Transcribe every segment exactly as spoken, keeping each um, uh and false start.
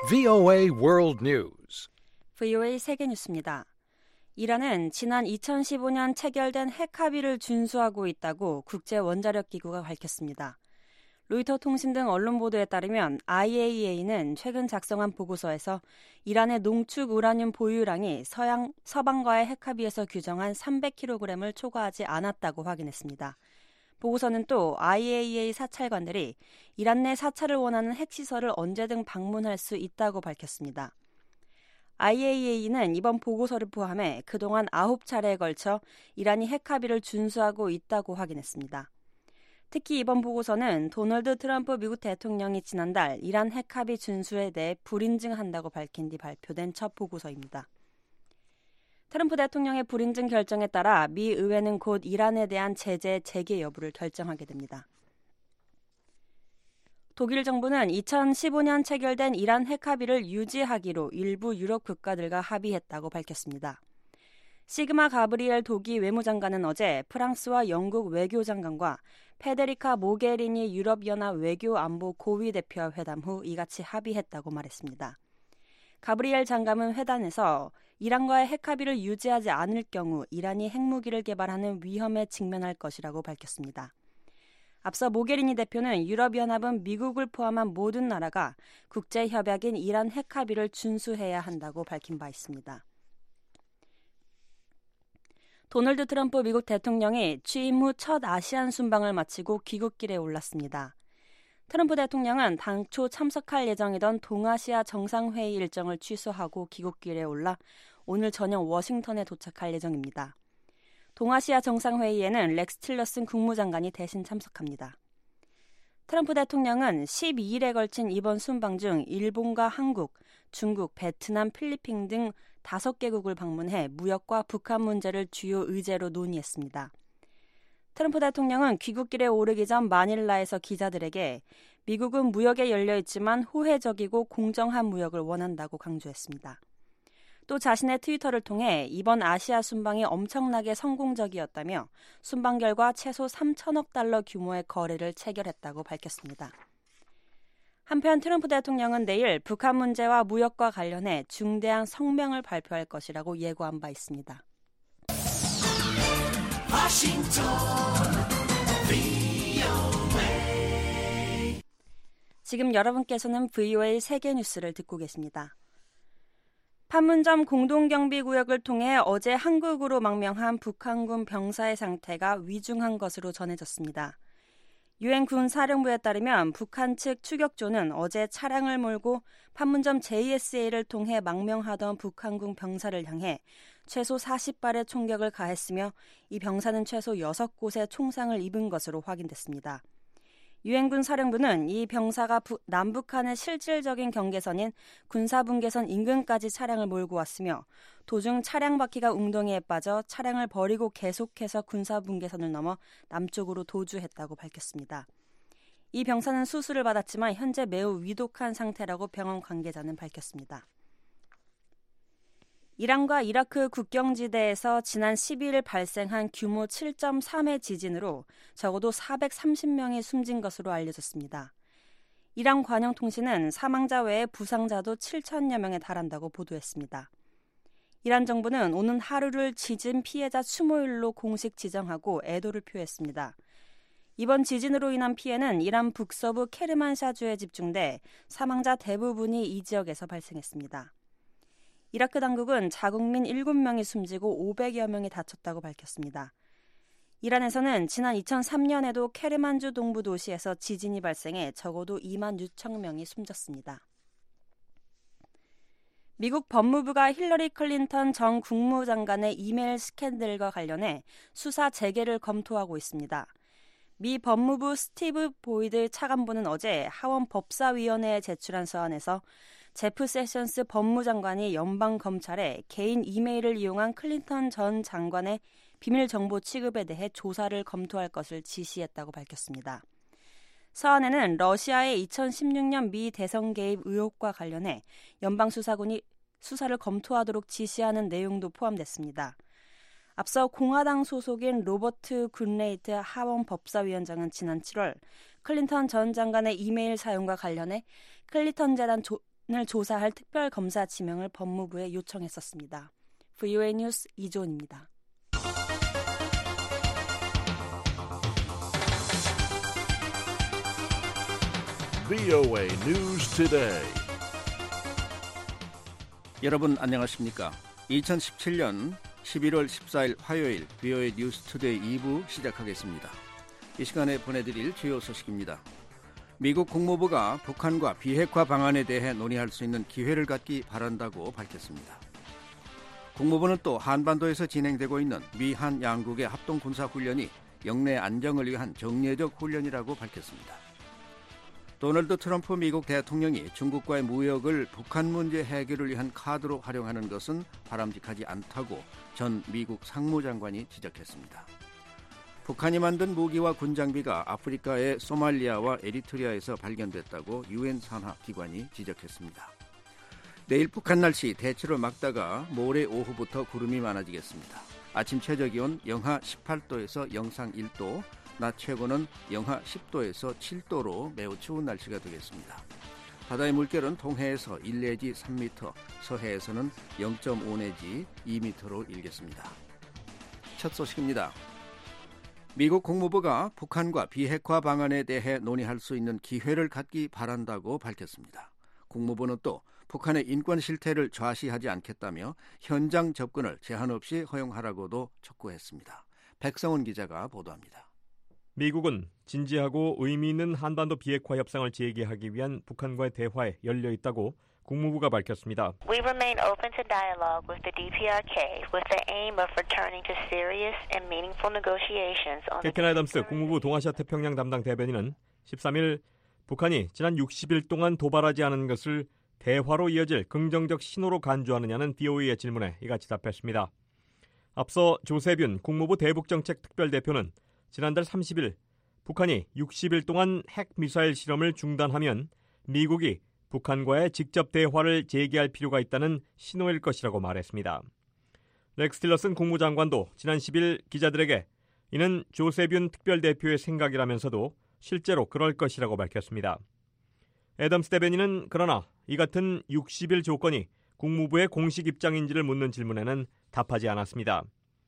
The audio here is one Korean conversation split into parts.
브이오에이 World News. 브이오에이 세계뉴스입니다. 이란은 지난 이천십오 년 체결된 핵 합의를 준수하고 있다고 국제원자력기구가 밝혔습니다. 로이터 통신 등 언론 보도에 따르면 아이에이이에이는 최근 작성한 보고서에서 이란의 농축 우라늄 보유량이 서양, 서방과의 핵 합의에서 규정한 삼백 킬로그램을 초과하지 않았다고 확인했습니다. 보고서는 또 아이에이이에이 사찰관들이 이란 내 사찰을 원하는 핵시설을 언제든 방문할 수 있다고 밝혔습니다. 아이에이이에이는 이번 보고서를 포함해 그동안 아홉 차례에 걸쳐 이란이 핵 합의를 준수하고 있다고 확인했습니다. 특히 이번 보고서는 도널드 트럼프 미국 대통령이 지난달 이란 핵 합의 준수에 대해 불인증한다고 밝힌 뒤 발표된 첫 보고서입니다. 트럼프 대통령의 불인증 결정에 따라 미 의회는 곧 이란에 대한 제재 재개 여부를 결정하게 됩니다. 독일 정부는 이천십오 년 체결된 이란 핵 합의를 유지하기로 일부 유럽 국가들과 합의했다고 밝혔습니다. 시그마 가브리엘 독일 외무장관은 어제 프랑스와 영국 외교장관과 페데리카 모게리니 유럽연합 외교안보 고위 대표와 회담 후 이같이 합의했다고 말했습니다. 가브리엘 장관은 회담에서 이란과의 핵 합의를 유지하지 않을 경우 이란이 핵무기를 개발하는 위험에 직면할 것이라고 밝혔습니다. 앞서 모게리니 대표는 유럽연합은 미국을 포함한 모든 나라가 국제협약인 이란 핵 합의를 준수해야 한다고 밝힌 바 있습니다. 도널드 트럼프 미국 대통령이 취임 후 첫 아시안 순방을 마치고 귀국길에 올랐습니다. 트럼프 대통령은 당초 참석할 예정이던 동아시아 정상회의 일정을 취소하고 귀국길에 올라 오늘 저녁 워싱턴에 도착할 예정입니다. 동아시아 정상회의에는 렉스 틸러슨 국무장관이 대신 참석합니다. 트럼프 대통령은 십이 일에 걸친 이번 순방 중 일본과 한국, 중국, 베트남, 필리핀 등 다섯 개국을 방문해 무역과 북한 문제를 주요 의제로 논의했습니다. 트럼프 대통령은 귀국길에 오르기 전 마닐라에서 기자들에게 미국은 무역에 열려있지만 호혜적이고 공정한 무역을 원한다고 강조했습니다. 또 자신의 트위터를 통해 이번 아시아 순방이 엄청나게 성공적이었다며 순방 결과 최소 삼천억 달러 규모의 거래를 체결했다고 밝혔습니다. 한편 트럼프 대통령은 내일 북한 문제와 무역과 관련해 중대한 성명을 발표할 것이라고 예고한 바 있습니다. 워싱턴 브이오에이. 지금 여러분께서는 브이오에이 세계뉴스를 듣고 계십니다. 판문점 공동경비구역을 통해 어제 한국으로 망명한 북한군 병사의 상태가 위중한 것으로 전해졌습니다. 유엔 군사령부에 따르면 북한 측 추격조는 어제 차량을 몰고 판문점 제이에스에이를 통해 망명하던 북한군 병사를 향해 최소 사십 발의 총격을 가했으며 이 병사는 최소 여섯 곳의 총상을 입은 것으로 확인됐습니다. 유엔군 사령부는 이 병사가 부, 남북한의 실질적인 경계선인 군사분계선 인근까지 차량을 몰고 왔으며 도중 차량 바퀴가 웅덩이에 빠져 차량을 버리고 계속해서 군사분계선을 넘어 남쪽으로 도주했다고 밝혔습니다. 이 병사는 수술을 받았지만 현재 매우 위독한 상태라고 병원 관계자는 밝혔습니다. 이란과 이라크 국경지대에서 지난 십이 일 발생한 규모 칠 점 삼의 지진으로 적어도 사백삼십 명이 숨진 것으로 알려졌습니다. 이란 관영통신은 사망자 외에 부상자도 칠천여 명에 달한다고 보도했습니다. 이란 정부는 오는 하루를 지진 피해자 추모일로 공식 지정하고 애도를 표했습니다. 이번 지진으로 인한 피해는 이란 북서부 케르만샤주에 집중돼 사망자 대부분이 이 지역에서 발생했습니다. 이라크 당국은 자국민 일곱 명이 숨지고 오백여 명이 다쳤다고 밝혔습니다. 이란에서는 지난 이천삼 년에도 케르만주 동부 도시에서 지진이 발생해 적어도 이만 육천 명이 숨졌습니다. 미국 법무부가 힐러리 클린턴 전 국무장관의 이메일 스캔들과 관련해 수사 재개를 검토하고 있습니다. 미 법무부 스티브 보이드 차관보는 어제 하원 법사위원회에 제출한 서한에서 제프 세션스 법무장관이 연방검찰에 개인 이메일을 이용한 클린턴 전 장관의 비밀 정보 취급에 대해 조사를 검토할 것을 지시했다고 밝혔습니다. 서한에는 러시아의 이천십육 년 미 대선 개입 의혹과 관련해 연방수사군이 수사를 검토하도록 지시하는 내용도 포함됐습니다. 앞서 공화당 소속인 로버트 굿레이트 하원 법사위원장은 지난 칠월 클린턴 전 장관의 이메일 사용과 관련해 클린턴 재단 조, 조사할 특별검사 지명을 법무부에 요청했었습니다. 브이오에이 뉴스 이조은입니다. 브이오에이 뉴스 투데이. 여러분 안녕하십니까? 이천십칠년 십일월 십사일 화요일 브이오에이 뉴스 투데이 이 부 시작하겠습니다. 이 시간에 보내드릴 주요 소식입니다. 미국 국무부가 북한과 비핵화 방안에 대해 논의할 수 있는 기회를 갖기 바란다고 밝혔습니다. 국무부는 또 한반도에서 진행되고 있는 미한 양국의 합동군사훈련이 영내 안정을 위한 정례적 훈련이라고 밝혔습니다. 도널드 트럼프 미국 대통령이 중국과의 무역을 북한 문제 해결을 위한 카드로 활용하는 것은 바람직하지 않다고 전 미국 상무장관이 지적했습니다. 북한이 만든 무기와 군장비가 아프리카의 소말리아와 에리트리아에서 발견됐다고 유엔 산하기관이 지적했습니다. 내일 북한 날씨 대체로 맑다가 모레 오후부터 구름이 많아지겠습니다. 아침 최저기온 영하 십팔도에서 영상 일도, 낮 최고는 영하 십도에서 칠도로 매우 추운 날씨가 되겠습니다. 바다의 물결은 동해에서 일 내지 삼 미터, 서해에서는 영 점 오 내지 이 미터로 일겠습니다. 첫 소식입니다. 미국 국무부가 북한과 비핵화 방안에 대해 논의할 수 있는 기회를 갖기 바란다고 밝혔습니다. 국무부는 또 북한의 인권 실태를 좌시하지 않겠다며 현장 접근을 제한 없이 허용하라고도 촉구했습니다. 백성훈 기자가 보도합니다. 미국은 진지하고 의미 있는 한반도 비핵화 협상을 재개하기 위한 북한과의 대화에 열려 있다고 국무부가 밝혔습니다. We remain open to dialogue with the 디피아르케이 with the aim of returning to serious and meaningful negotiations on the 케켄 애덤스 국무부 동아시아 태평양 담당 대변인은 십삼일 북한이 지난 육십일 동안 도발하지 않은 것을 대화로 이어질 긍정적 신호로 간주하느냐는 브이오에이의 질문에 이같이 답했습니다. 앞서 조세뷴 국무부 대북정책 특별대표는 지난달 삼십일 북한이 육십일 동안 핵미사일 실험을 중단하면 미국이 북한과의 직접 대화를 재개할 필요가 있다는 신호일 것이라고 말했습니다. 렉스 틸러슨 국무장관도 지난 십일 기자들에게 이는 조세뷴 특별대표의 생각이라면서도 실제로 그럴 것이라고 밝혔습니다. 애덤스 대변인은 그러나 이 같은 육십일 조건이 국무부의 공식 입장인지를 묻는 질문에는 답하지 않았습니다.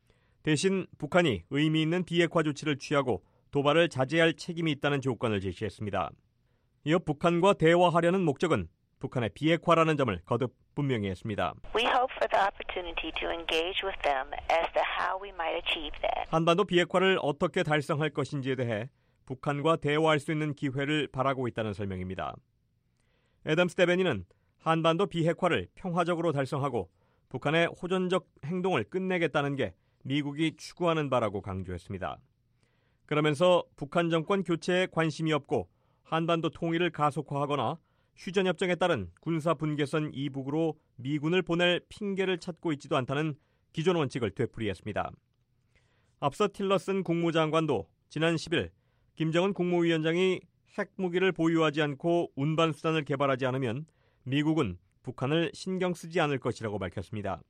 대신 북한이 의미 있는 비핵화 조치를 취하고 도발을 자제할 책임이 있다는 조건을 제시했습니다. 이어 북한과 대화하려는 목적은 북한의 비핵화라는 점을 거듭 분명히 했습니다. We hope for the opportunity to engage with them as to how we might achieve that. 한반도 비핵화를 어떻게 달성할 것인지에 대해 북한과 대화할 수 있는 기회를 바라고 있다는 설명입니다. 애덤스 대변인은 한반도 비핵화를 평화적으로 달성하고 북한의 호전적 행동을 끝내겠다는 게 미국이 추구하는 바라고 강조했습니다. 그러면서 북한 정권 교체에 관심이 없고 한반도 통일을 가속화하거나 휴전협정에 따른 군사 분계선 이북으로 미군을 보낼 핑계를 찾고 있지도 않다는 기존 원칙을 되풀이했습니다. 앞서 틸러슨 국무장관도 지난 십일 김정은 국무위원장이 핵무기를 보유하지 않고 운반 수단을 개발하지 않으면 미국은 북한을 신경 쓰지 않을 것이라고 밝혔습니다.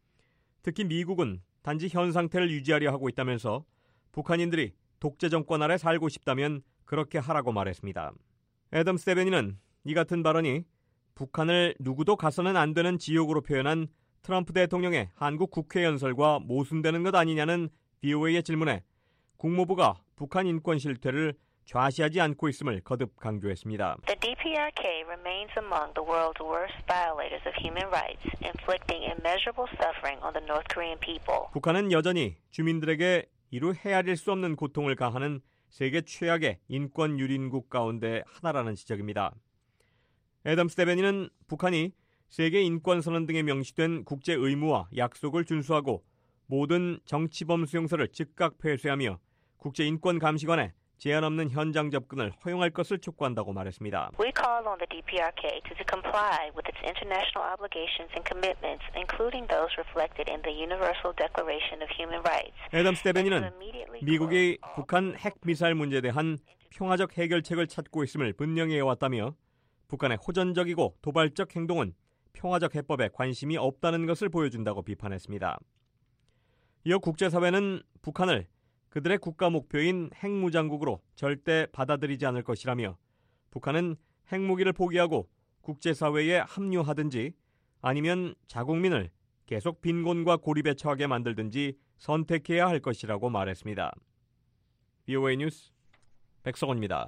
특히 미국은 단지 현 상태를 유지하려 하고 있다면서 북한인들이 독재 정권 아래 살고 싶다면 그렇게 하라고 말했습니다. 애덤스 대변인은 이 같은 발언이 북한을 누구도 가서는 안 되는 지옥으로 표현한 트럼프 대통령의 한국 국회 연설과 모순되는 것 아니냐는 브이오에이의 질문에 국무부가 북한 인권 실태를 좌시하지 않고 있음을 거듭 강조했습니다. The 디피아르케이 remains among the world's worst violators of human rights, inflicting immeasurable suffering on the North Korean people. 북한은 여전히 주민들에게 이루 헤아릴 수 없는 고통을 가하는 세계 최악의 인권 유린국 가운데 하나라는 지적입니다. 애덤스 대변인은 북한이 세계 인권선언 등에 명시된 국제 의무와 약속을 준수하고 모든 정치범 수용소를 즉각 폐쇄하며 국제인권감시관에 제한 없는 현장 접근을 허용할 것을 촉구한다고 말했습니다. We call on the 디피아르케이 to comply with its international obligations and commitments, including those reflected in the Universal Declaration of Human Rights. 애덤스 대변인은 미국이 북한 핵 미사일 문제에 대한 평화적 해결책을 찾고 있음을 분명히 해왔다며 북한의 호전적이고 도발적 행동은 평화적 해법에 관심이 없다는 것을 보여준다고 비판했습니다. 이어 국제사회는 북한을 그들의 국가 목표인 핵무장국으로 절대 받아들이지 않을 것이라며 북한은 핵무기를 포기하고 국제사회에 합류하든지 아니면 자국민을 계속 빈곤과 고립에 처하게 만들든지 선택해야 할 것이라고 말했습니다. 비오에이 뉴스 백석원입니다.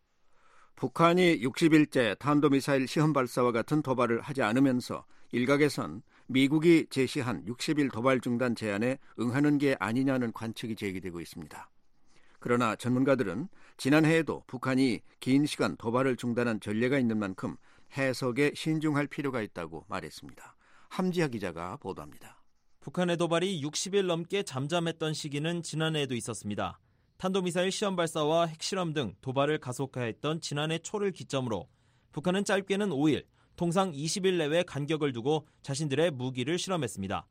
북한이 육십 일째 탄도미사일 시험 발사와 같은 도발을 하지 않으면서 일각에선 미국이 제시한 육십 일 도발 중단 제안에 응하는 게 아니냐는 관측이 제기되고 있습니다. 그러나 전문가들은 지난해에도 북한이 긴 시간 도발을 중단한 전례가 있는 만큼 해석에 신중할 필요가 있다고 말했습니다. 함지하 기자가 보도합니다. 북한의 도발이 육십 일 넘게 잠잠했던 시기는 지난해에도 있었습니다. 탄도미사일 시험 발사와 핵실험 등 도발을 가속화했던 지난해 초를 기점으로 북한은 짧게는 오 일, 통상 이십 일 내외 간격을 두고 자신들의 무기를 실험했습니다.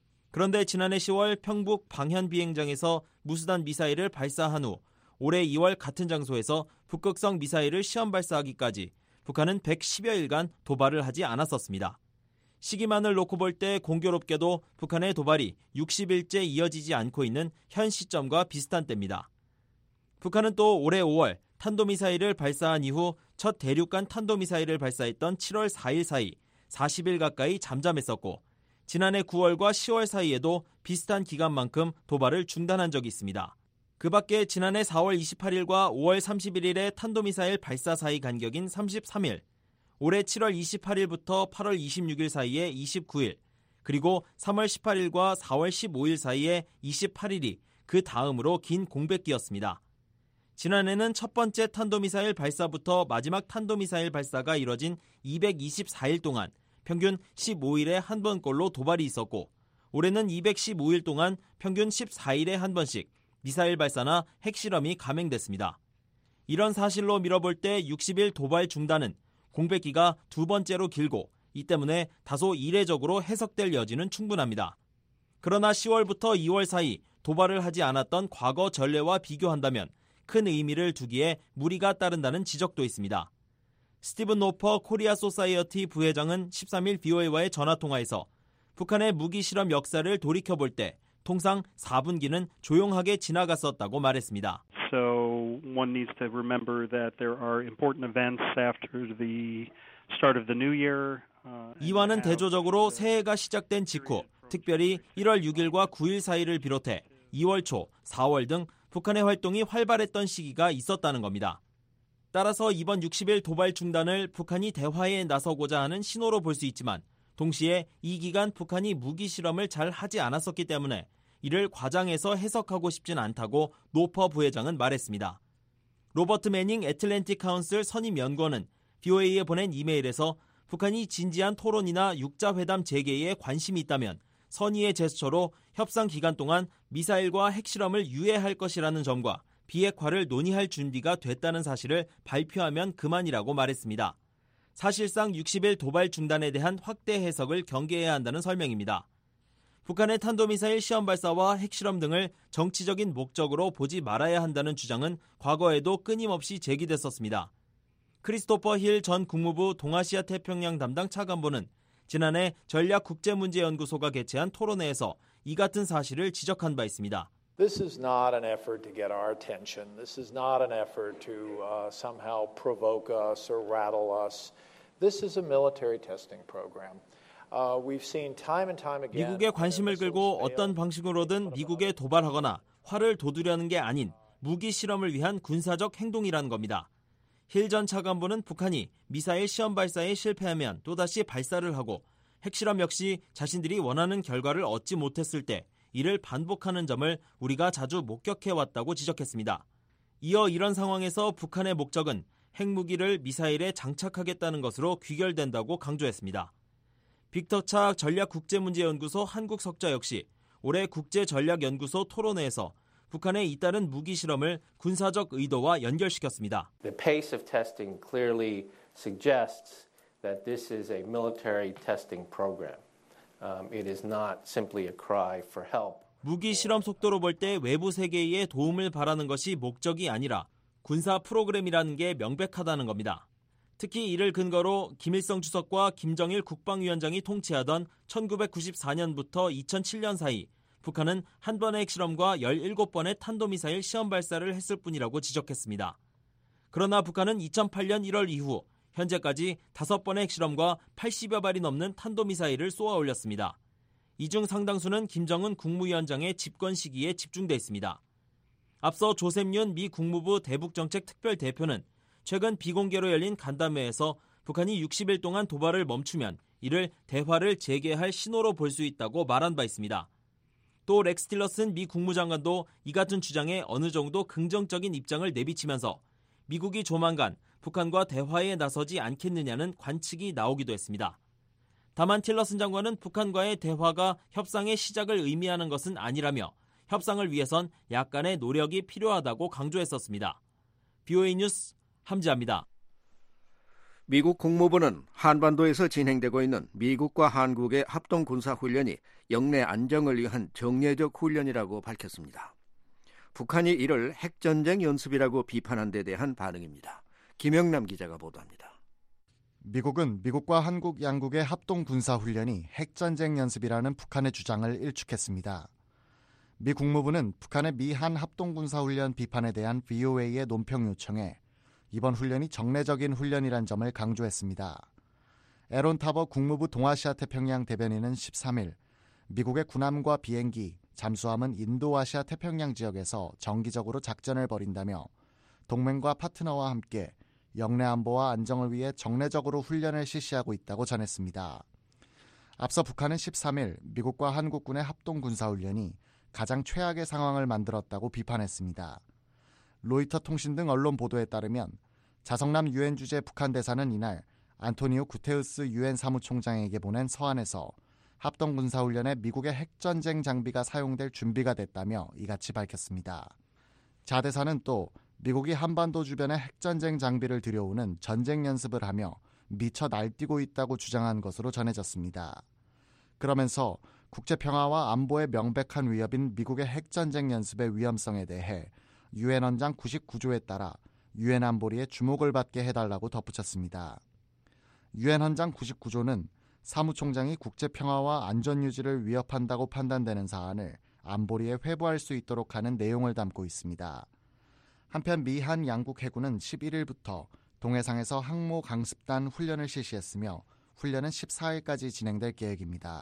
그런데 지난해 시월 평북 방현 비행장에서 무수단 미사일을 발사한 후 올해 이월 같은 장소에서 북극성 미사일을 시험 발사하기까지 북한은 백십여 일간 도발을 하지 않았었습니다. 시기만을 놓고 볼 때 공교롭게도 북한의 도발이 육십 일째 이어지지 않고 있는 현 시점과 비슷한 때입니다. 북한은 또 올해 오월 탄도미사일을 발사한 이후 첫 대륙간 탄도미사일을 발사했던 칠월 사일 사이 사십 일 가까이 잠잠했었고 지난해 구월과 시월 사이에도 비슷한 기간만큼 도발을 중단한 적이 있습니다. 그 밖에 지난해 사월 이십팔일과 오월 삼십일일의 탄도미사일 발사 사이 간격인 삼십삼 일, 올해 칠월 이십팔일부터 팔월 이십육일 사이에 이십구 일, 그리고 삼월 십팔일과 사월 십오일 사이에 이십팔 일이 그 다음으로 긴 공백기였습니다. 지난해는 첫 번째 탄도미사일 발사부터 마지막 탄도미사일 발사가 이뤄진 이백이십사 일 동안 평균 십오 일에 한 번꼴로 도발이 있었고 올해는 이백십오 일 동안 평균 십사 일에 한 번씩 미사일 발사나 핵실험이 감행됐습니다. 이런 사실로 밀어볼 때 육십 일 도발 중단은 공백기가 두 번째로 길고 이 때문에 다소 이례적으로 해석될 여지는 충분합니다. 그러나 시월부터 이월 사이 도발을 하지 않았던 과거 전례와 비교한다면 큰 의미를 두기에 무리가 따른다는 지적도 있습니다. 스티븐 노퍼 코리아 소사이어티 부회장은 십삼 일 비오에이와의 전화통화에서 북한의 무기 실험 역사를 돌이켜볼 때 통상 사 분기는 조용하게 지나갔었다고 말했습니다. So one needs to remember that there are important events after the start of the new year. 이와는 대조적으로 새해가 시작된 직후 특별히 일월 육일과 구일 사이를 비롯해 이월 초, 사월 등 북한의 활동이 활발했던 시기가 있었다는 겁니다. 따라서 이번 육십 일 도발 중단을 북한이 대화에 나서고자 하는 신호로 볼 수 있지만 동시에 이 기간 북한이 무기 실험을 잘 하지 않았었기 때문에 이를 과장해서 해석하고 싶진 않다고 노퍼 부회장은 말했습니다. 로버트 매닝 애틀랜틱 카운슬 선임 연구원은 비오에이에 보낸 이메일에서 북한이 진지한 토론이나 육자회담 재개에 관심이 있다면 선의의 제스처로 협상 기간 동안 미사일과 핵실험을 유예할 것이라는 점과 비핵화를 논의할 준비가 됐다는 사실을 발표하면 그만이라고 말했습니다. 사실상 육십 일 도발 중단에 대한 확대 해석을 경계해야 한다는 설명입니다. 북한의 탄도미사일 시험 발사와 핵실험 등을 정치적인 목적으로 보지 말아야 한다는 주장은 과거에도 끊임없이 제기됐었습니다. 크리스토퍼 힐 전 국무부 동아시아 태평양 담당 차관보는 지난해 전략국제문제연구소가 개최한 토론회에서 이 같은 사실을 지적한 바 있습니다. This is not an effort to get our attention. This is not an effort to uh, somehow provoke us or rattle us. This is a military testing program. Uh, we've seen time and time again. 미국의 관심을 끌고 어떤 방식으로든 미국에 도발하거나 화를 돋우려는 게 아닌 무기 실험을 위한 군사적 행동이라는 겁니다. 힐 전 차관보는 북한이 미사일 시험 발사에 실패하면 또다시 발사를 하고 핵실험 역시 자신들이 원하는 결과를 얻지 못했을 때 이를 반복하는 점을 우리가 자주 목격해왔다고 지적했습니다. 이어 이런 상황에서 북한의 목적은 핵무기를 미사일에 장착하겠다는 것으로 귀결된다고 강조했습니다. 빅터 차 전략국제문제연구소 한국석좌 역시 올해 국제전략연구소 토론회에서 북한의 잇따른 무기 실험을 군사적 의도와 연결시켰습니다. The pace of testing clearly suggests that this is a military testing program. Um, it is not simply a cry for help. 무기 실험 속도로 볼 때 외부 세계의 도움을 바라는 것이 목적이 아니라 군사 프로그램이라는 게 명백하다는 겁니다. 특히 이를 근거로 김일성 주석과 김정일 국방위원장이 통치하던 천구백구십사 년부터 이천칠 년 사이 북한은 한 번의 핵실험과 열일곱 번의 탄도미사일 시험 발사를 했을 뿐이라고 지적했습니다. 그러나 북한은 이천팔 년 일월 이후 현재까지 다섯 번의 핵실험과 팔십여 발이 넘는 탄도미사일을 쏘아 올렸습니다. 이 중 상당수는 김정은 국무위원장의 집권 시기에 집중돼 있습니다. 앞서 조셉 윤 미 국무부 대북정책특별대표는 최근 비공개로 열린 간담회에서 북한이 육십 일 동안 도발을 멈추면 이를 대화를 재개할 신호로 볼 수 있다고 말한 바 있습니다. 또 렉스 틸러슨 미 국무장관도 이 같은 주장에 어느 정도 긍정적인 입장을 내비치면서 미국이 조만간 북한과 대화에 나서지 않겠느냐는 관측이 나오기도 했습니다. 다만 틸러슨 장관은 북한과의 대화가 협상의 시작을 의미하는 것은 아니라며 협상을 위해선 약간의 노력이 필요하다고 강조했었습니다. 비오에이 뉴스 함지아입니다. 미국 국무부는 한반도에서 진행되고 있는 미국과 한국의 합동 군사훈련이 영내 안정을 위한 정례적 훈련이라고 밝혔습니다. 북한이 이를 핵전쟁 연습이라고 비판한 데 대한 반응입니다. 김영남 기자가 보도합니다. 미국은 미국과 한국 양국의 합동 군사훈련이 핵전쟁 연습이라는 북한의 주장을 일축했습니다. 미 국무부는 북한의 미한 합동 군사훈련 비판에 대한 브이오에이의 논평 요청에 이번 훈련이 정례적인 훈련이란 점을 강조했습니다. 에론 타버 국무부 동아시아 태평양 대변인은 십삼 일 미국의 군함과 비행기, 잠수함은 인도아시아 태평양 지역에서 정기적으로 작전을 벌인다며 동맹과 파트너와 함께 영내 안보와 안정을 위해 정례적으로 훈련을 실시하고 있다고 전했습니다. 앞서 북한은 십삼 일 미국과 한국군의 합동 군사훈련이 가장 최악의 상황을 만들었다고 비판했습니다. 로이터 통신 등 언론 보도에 따르면 자성남 유엔 주재 북한 대사는 이날 안토니오 구테우스 유엔 사무총장에게 보낸 서한에서 합동 군사훈련에 미국의 핵전쟁 장비가 사용될 준비가 됐다며 이같이 밝혔습니다. 자 대사는 또 미국이 한반도 주변에 핵전쟁 장비를 들여오는 전쟁 연습을 하며 미처 날뛰고 있다고 주장한 것으로 전해졌습니다. 그러면서 국제평화와 안보의 명백한 위협인 미국의 핵전쟁 연습의 위험성에 대해 유엔 헌장 구십구 조에 따라 유엔 안보리의 주목을 받게 해달라고 덧붙였습니다. 유엔 헌장 구십구 조는 사무총장이 국제평화와 안전유지를 위협한다고 판단되는 사안을 안보리에 회부할 수 있도록 하는 내용을 담고 있습니다. 한편 미한 양국 해군은 십일 일부터 동해상에서 항모 강습단 훈련을 실시했으며 훈련은 십사 일까지 진행될 계획입니다.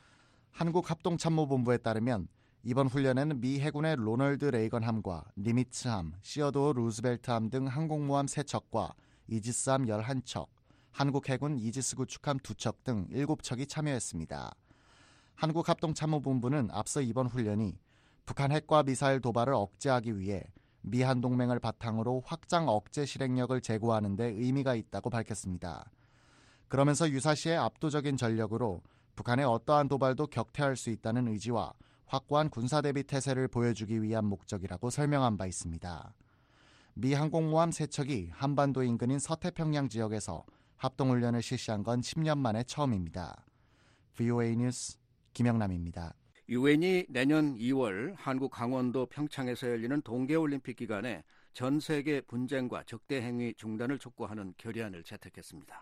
한국합동참모본부에 따르면 이번 훈련에는 미 해군의 로널드 레이건함과 니미츠함, 시어도어 루즈벨트함 등 항공모함 세 척과 이지스함 열한 척, 한국 해군 이지스 구축함 두 척 등 일곱 척이 참여했습니다. 한국합동참모본부는 앞서 이번 훈련이 북한 핵과 미사일 도발을 억제하기 위해 미한 동맹을 바탕으로 확장 억제 실행력을 제고하는 데 의미가 있다고 밝혔습니다. 그러면서 유사시에 압도적인 전력으로 북한의 어떠한 도발도 격퇴할 수 있다는 의지와 확고한 군사대비 태세를 보여주기 위한 목적이라고 설명한 바 있습니다. 미 항공모함 세 척이 한반도 인근인 서태평양 지역에서 합동훈련을 실시한 건 십 년 만에 처음입니다. 브이오에이 뉴스 김영남입니다. 유엔이 내년 이월 한국 강원도 평창에서 열리는 동계올림픽 기간에 전 세계 분쟁과 적대 행위 중단을 촉구하는 결의안을 채택했습니다.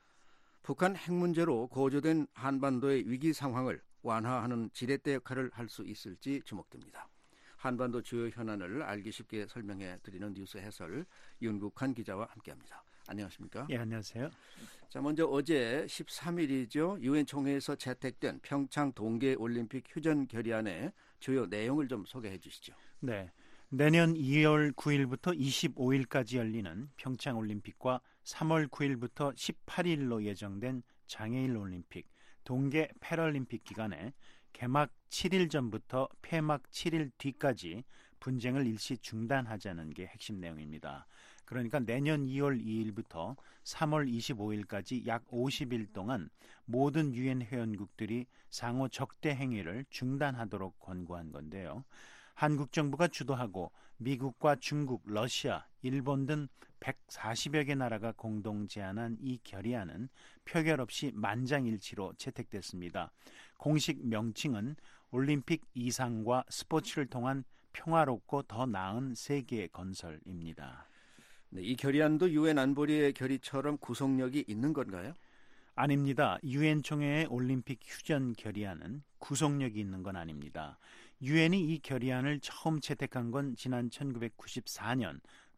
북한 핵 문제로 고조된 한반도의 위기 상황을 완화하는 지렛대 역할을 할 수 있을지 주목됩니다. 한반도 주요 현안을 알기 쉽게 설명해 드리는 뉴스 해설 윤국한 기자와 함께합니다. 안녕하십니까? 예, 안녕하세요. 자, 먼저 어제 십삼 일이죠. 유엔 총회에서 채택된 평창 동계올림픽 휴전 결의안의 주요 내용을 좀 소개해 주시죠. 네, 내년 이월 구일부터 이십오일까지 열리는 평창올림픽과 삼월 구일부터 십팔일로 예정된 장애인 올림픽, 동계 패럴림픽 기간에 개막 칠 일 전부터 폐막 칠 일 뒤까지 분쟁을 일시 중단하자는 게 핵심 내용입니다. 그러니까 내년 이월 이일부터 삼월 이십오일까지 약 오십 일 동안 모든 유엔 회원국들이 상호 적대 행위를 중단하도록 권고한 건데요. 한국 정부가 주도하고 미국과 중국, 러시아, 일본 등 백사십여 개 나라가 공동 제안한 이 결의안은 표결 없이 만장일치로 채택됐습니다. 공식 명칭은 올림픽 이상과 스포츠를 통한 평화롭고 더 나은 세계 건설입니다. 네, 이 결의안도 유엔 안보리의 결의처럼 구속력이 있는 건가요? 아닙니다. 유엔 총회의 올림픽 휴전 결의안은 구속력이 있는 건 아닙니다. 유엔이 이 결의안을 처음 채택한 건 지난 천구백구십사년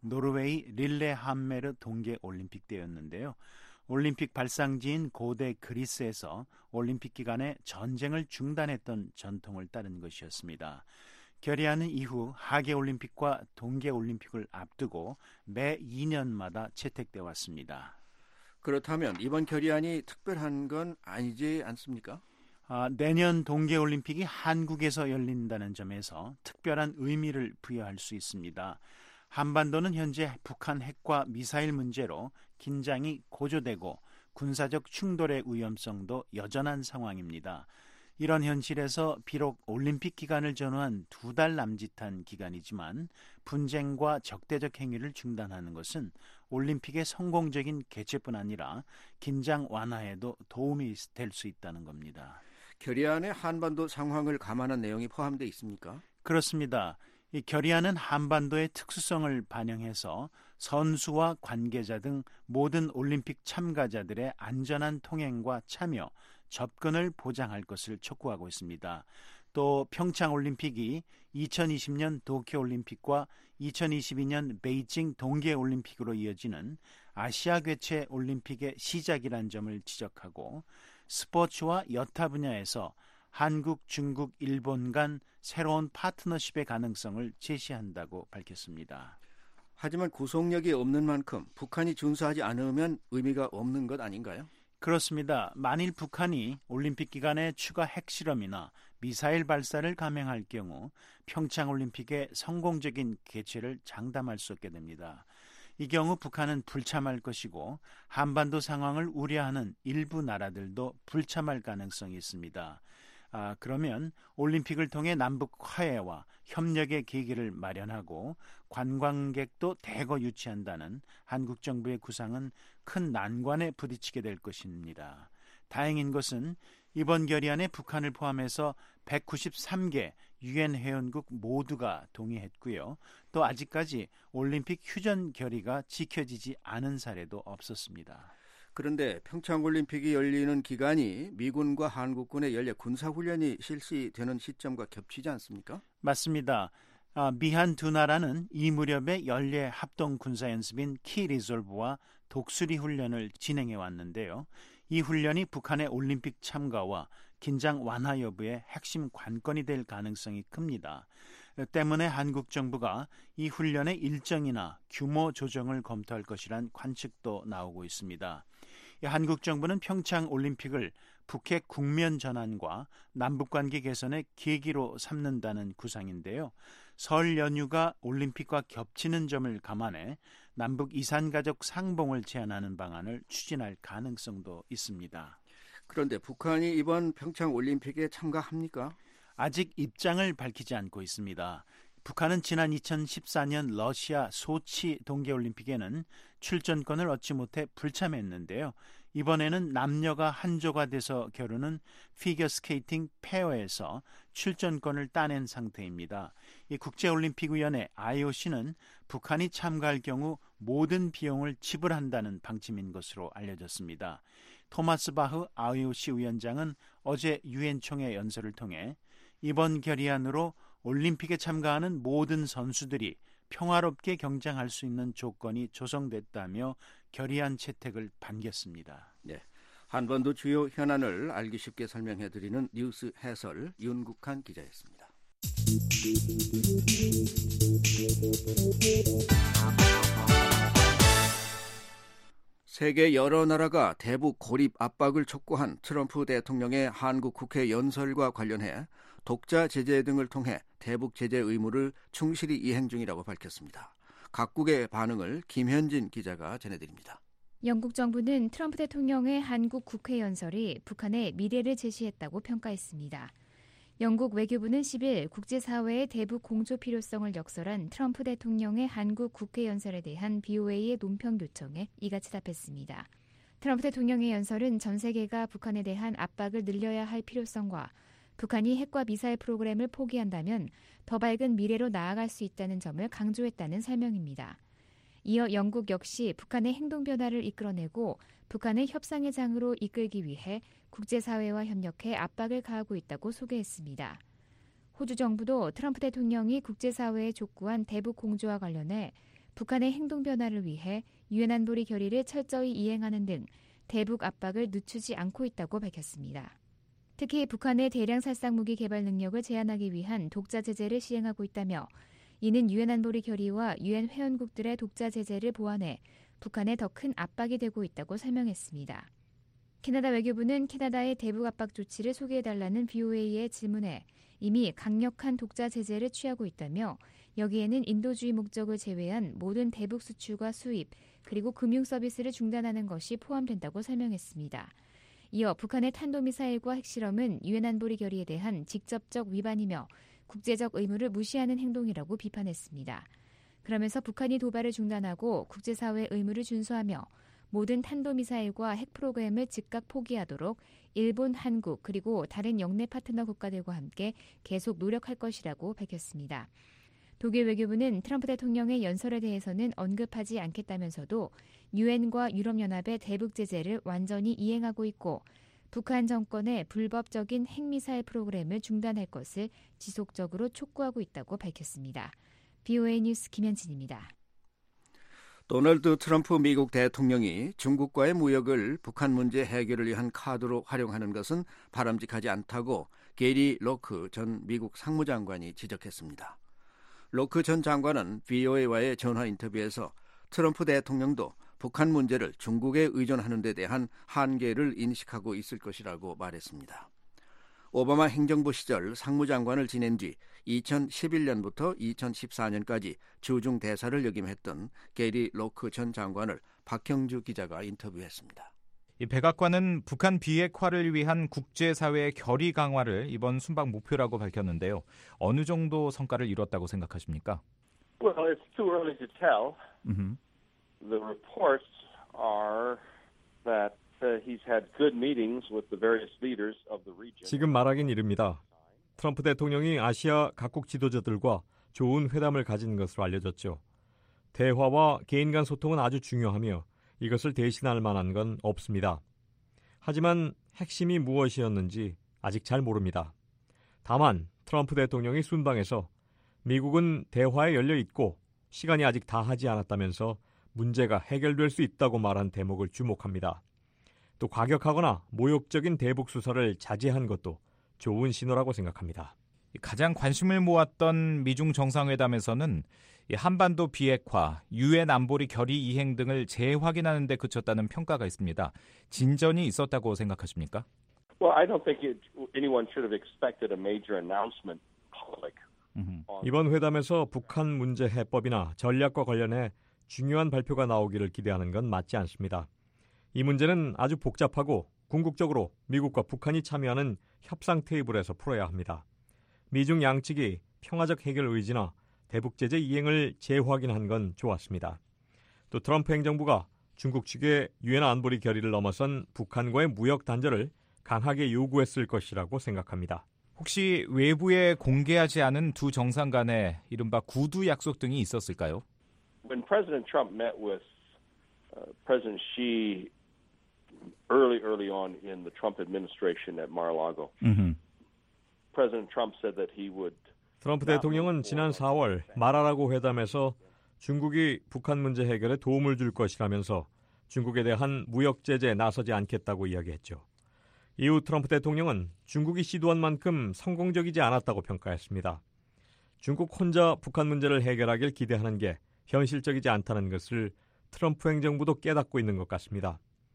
노르웨이 릴레함메르 동계올림픽 때였는데요. 올림픽 발상지인 고대 그리스에서 올림픽 기간에 전쟁을 중단했던 전통을 따른 것이었습니다. 결의안은 이후 하계올림픽과 동계올림픽을 앞두고 매 이 년마다 채택돼 왔습니다. 그렇다면 이번 결의안이 특별한 건 아니지 않습니까? 아, 내년 동계올림픽이 한국에서 열린다는 점에서 특별한 의미를 부여할 수 있습니다. 한반도는 현재 북한 핵과 미사일 문제로 긴장이 고조되고 군사적 충돌의 위험성도 여전한 상황입니다. 이런 현실에서 비록 올림픽 기간을 전후한 두 달 남짓한 기간이지만 분쟁과 적대적 행위를 중단하는 것은 올림픽의 성공적인 개최뿐 아니라 긴장 완화에도 도움이 될 수 있다는 겁니다. 결의안에 한반도 상황을 감안한 내용이 포함되어 있습니까? 그렇습니다. 이 결의안은 한반도의 특수성을 반영해서 선수와 관계자 등 모든 올림픽 참가자들의 안전한 통행과 참여, 접근을 보장할 것을 촉구하고 있습니다. 또 평창올림픽이 이천이십 년 도쿄올림픽과 이천이십이 년 베이징 동계올림픽으로 이어지는 아시아 개최 올림픽의 시작이란 점을 지적하고 스포츠와 여타 분야에서 한국, 중국, 일본 간 새로운 파트너십의 가능성을 제시한다고 밝혔습니다. 하지만 구속력이 없는 만큼 북한이 준수하지 않으면 의미가 없는 것 아닌가요? 그렇습니다. 만일 북한이 올림픽 기간에 추가 핵실험이나 미사일 발사를 감행할 경우 평창올림픽의 성공적인 개최를 장담할 수 없게 됩니다. 이 경우 북한은 불참할 것이고 한반도 상황을 우려하는 일부 나라들도 불참할 가능성이 있습니다. 아, 그러면 올림픽을 통해 남북 화해와 협력의 계기를 마련하고 관광객도 대거 유치한다는 한국 정부의 구상은 큰 난관에 부딪히게 될 것입니다. 다행인 것은 이번 결의안에 북한을 포함해서 백구십삼 개 유엔 회원국 모두가 동의했고요. 또 아직까지 올림픽 휴전 결의가 지켜지지 않은 사례도 없었습니다. 그런데 평창올림픽이 열리는 기간이 미군과 한국군의 연례 군사훈련이 실시되는 시점과 겹치지 않습니까? 맞습니다. 아, 미한 두 나라는 이 무렵에 연례 합동 군사연습인 키리졸브와 독수리 훈련을 진행해 왔는데요. 이 훈련이 북한의 올림픽 참가와 긴장 완화 여부의 핵심 관건이 될 가능성이 큽니다. 때문에 한국 정부가 이 훈련의 일정이나 규모 조정을 검토할 것이란 관측도 나오고 있습니다. 한국 정부는 평창 올림픽을 북핵 국면 전환과 남북관계 개선의 계기로 삼는다는 구상인데요. 설 연휴가 올림픽과 겹치는 점을 감안해 남북 이산가족 상봉을 제한하는 방안을 추진할 가능성도 있습니다. 그런데 북한이 이번 평창올림픽에 참가합니까? 아직 입장을 밝히지 않고 있습니다. 북한은 지난 이천십사 년 러시아 소치 동계올림픽에는 출전권을 얻지 못해 불참했는데요. 이번에는 남녀가 한조가 돼서 겨루는 피겨스케이팅 페어에서 출전권을 따낸 상태입니다. 이 국제올림픽위원회 아이오씨는 북한이 참가할 경우 모든 비용을 지불한다는 방침인 것으로 알려졌습니다. 토마스 바흐 아이오씨 위원장은 어제 유엔 총회 연설을 통해 이번 결의안으로 올림픽에 참가하는 모든 선수들이 평화롭게 경쟁할 수 있는 조건이 조성됐다며 결의안 채택을 반겼습니다. 네, 한반도 주요 현안을 알기 쉽게 설명해드리는 뉴스 해설 윤국한 기자였습니다. 세계 여러 나라가 대북 고립 압박을 촉구한 트럼프 대통령의 한국 국회 연설과 관련해 독자 제재 등을 통해 대북 제재 의무를 충실히 이행 중이라고 밝혔습니다. 각국의 반응을 김현진 기자가 전해드립니다. 영국 정부는 트럼프 대통령의 한국 국회 연설이 북한의 미래를 제시했다고 평가했습니다. 영국 외교부는 십 일 국제사회의 대북 공조 필요성을 역설한 트럼프 대통령의 한국 국회 연설에 대한 비오에이의 논평 요청에 이같이 답했습니다. 트럼프 대통령의 연설은 전 세계가 북한에 대한 압박을 늘려야 할 필요성과 북한이 핵과 미사일 프로그램을 포기한다면 더 밝은 미래로 나아갈 수 있다는 점을 강조했다는 설명입니다. 이어 영국 역시 북한의 행동 변화를 이끌어내고 북한을 협상의 장으로 이끌기 위해 국제사회와 협력해 압박을 가하고 있다고 소개했습니다. 호주 정부도 트럼프 대통령이 국제사회에 촉구한 대북 공조와 관련해 북한의 행동 변화를 위해 유엔 안보리 결의를 철저히 이행하는 등 대북 압박을 늦추지 않고 있다고 밝혔습니다. 특히 북한의 대량 살상 무기 개발 능력을 제한하기 위한 독자 제재를 시행하고 있다며 이는 유엔 안보리 결의와 유엔 회원국들의 독자 제재를 보완해 북한에 더 큰 압박이 되고 있다고 설명했습니다. 캐나다 외교부는 캐나다의 대북 압박 조치를 소개해달라는 브이오에이의 질문에 이미 강력한 독자 제재를 취하고 있다며 여기에는 인도주의 목적을 제외한 모든 대북 수출과 수입 그리고 금융 서비스를 중단하는 것이 포함된다고 설명했습니다. 이어 북한의 탄도미사일과 핵실험은 유엔 안보리 결의에 대한 직접적 위반이며 국제적 의무를 무시하는 행동이라고 비판했습니다. 그러면서 북한이 도발을 중단하고 국제사회의 의무를 준수하며 모든 탄도미사일과 핵 프로그램을 즉각 포기하도록 일본, 한국 그리고 다른 영내 파트너 국가들과 함께 계속 노력할 것이라고 밝혔습니다. 독일 외교부는 트럼프 대통령의 연설에 대해서는 언급하지 않겠다면서도 유엔과 유럽연합의 대북 제재를 완전히 이행하고 있고 북한 정권의 불법적인 핵미사일 프로그램을 중단할 것을 지속적으로 촉구하고 있다고 밝혔습니다. 브이오에이 뉴스 김현진입니다. 도널드 트럼프 미국 대통령이 중국과의 무역을 북한 문제 해결을 위한 카드로 활용하는 것은 바람직하지 않다고 게리 로크 전 미국 상무장관이 지적했습니다. 로크 전 장관은 브이오에이와의 전화 인터뷰에서 트럼프 대통령도 북한 문제를 중국에 의존하는 데 대한 한계를 인식하고 있을 것이라고 말했습니다. 오바마 행정부 시절 상무장관을 지낸 뒤 이천십일 년부터 이천십사 년까지 주중 대사를 역임했던 게리 로크 전 장관을 박형주 기자가 인터뷰했습니다. 이 백악관은 북한 비핵화를 위한 국제사회의 결의 강화를 이번 순방 목표라고 밝혔는데요. 어느 정도 성과를 이뤘다고 생각하십니까? Well, it's too early to tell. Mm-hmm. The reports are that uh, he's had good meetings with the various leaders of the region. 지금 말하긴 이릅니다. 트럼프 대통령이 아시아 각국 지도자들과 좋은 회담을 가진 것으로 알려졌죠. 대화와 개인 간 소통은 아주 중요하며 이것을 대신할 만한 건 없습니다. 하지만 핵심이 무엇이었는지 아직 잘 모릅니다. 다만 트럼프 대통령이 순방에서 미국은 대화에 열려 있고 시간이 아직 다하지 않았다면서 문제가 해결될 수 있다고 말한 대목을 주목합니다. 또 과격하거나 모욕적인 대북 수사를 자제한 것도 좋은 신호라고 생각합니다. 가장 관심을 모았던 미중 정상회담에서는 한반도 비핵화, 유엔 안보리 결의 이행 등을 재확인하는 데 그쳤다는 평가가 있습니다. 진전이 있었다고 생각하십니까? Well, I don't think it, anyone should have expected a major announcement public. 이번 회담에서 북한 문제 해법이나 전략과 관련해 중요한 발표가 나오기를 기대하는 건 맞지 않습니다. 이 문제는 아주 복잡하고 궁극적으로 미국과 북한이 참여하는 협상 테이블에서 풀어야 합니다. 미중 양측이 평화적 해결 의지나 대북 제재 이행을 재확인한 건 좋았습니다. 또 트럼프 행정부가 중국 측의 유엔 안보리 결의를 넘어선 북한과의 무역 단절을 강하게 요구했을 것이라고 생각합니다. 혹시 외부에 공개하지 않은 두 정상 간의 이른바 구두 약속 등이 있었을까요? When President Trump met with uh, President Xi early, early on in the Trump administration at Mar-a-Lago, mm-hmm. President Trump said that he would. 트럼프 대통령은 지난 사월 마라라고 회담에서 중국이 북한 문제 해결에 도움을 줄 것이라면서 중국에 대한 무역 제재에 나서지 않겠다고 이야기했죠. 이후 트럼프 대통령은 중국이 시도한 만큼 성공적이지 않았다고 평가했습니다. 중국 혼자 북한 문제를 해결하길 기대하는 게 현실적이지 않다는 것을 트럼프 행정부도 깨닫고 있는 것 같습니다.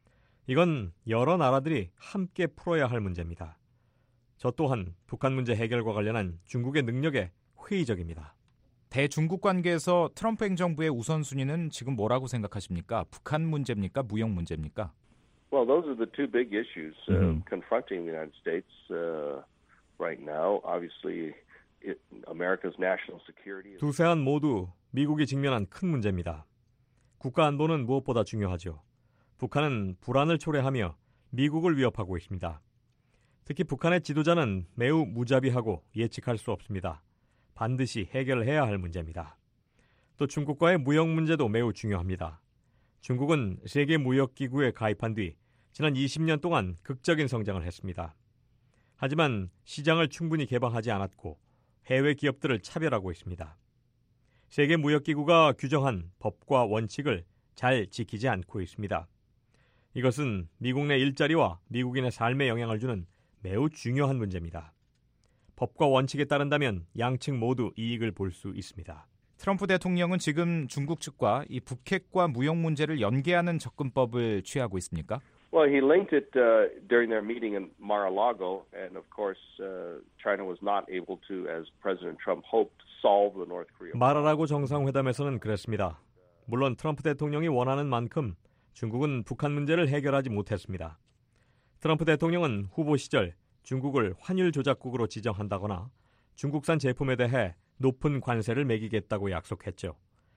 이건 여러 나라들이 함께 풀어야 할 문제입니다. 저 또한 북한 문제 해결과 관련한 중국의 능력에 회의적입니다. 대중국 관계에서 트럼프 행정부의 우선순위는 지금 뭐라고 생각하십니까? 북한 문제입니까? 무역 문제입니까? Well, those are the two big issues uh, mm-hmm. confronting the United States uh, right now. Obviously, it, America's national security. 두 사안 모두 미국이 직면한 큰 문제입니다. 국가 안보는 무엇보다 중요하죠. 북한은 불안을 초래하며 미국을 위협하고 있습니다. 특히 북한의 지도자는 매우 무자비하고 예측할 수 없습니다. 반드시 해결해야 할 문제입니다. 또 중국과의 무역 문제도 매우 중요합니다. 중국은 세계무역기구에 가입한 뒤 지난 이십 년 동안 극적인 성장을 했습니다. 하지만 시장을 충분히 개방하지 않았고 해외 기업들을 차별하고 있습니다. 세계무역기구가 규정한 법과 원칙을 잘 지키지 않고 있습니다. 이것은 미국 내 일자리와 미국인의 삶에 영향을 주는 매우 중요한 문제입니다. 법과 원칙에 따른다면 양측 모두 이익을 볼 수 있습니다. 트럼프 대통령은 지금 중국 측과 이 북핵과 무역 문제를 연계하는 접근법을 취하고 있습니까? Well, he linked it uh, during their meeting in Mar-a-Lago, and of course, uh, China was not able to, as President Trump hoped, solve the North Korea. 마라라고 정상회담에서는 그랬습니다. 물론 트럼프 대통령이 원하는 만큼 중국은 북한 문제를 해결하지 못했습니다. 트럼프 대통령은 후보 시절 중국을 환율 조작국으로 지정한다거나 중국산 제품에 대해 높은 관세를 매기겠다고 약속했죠.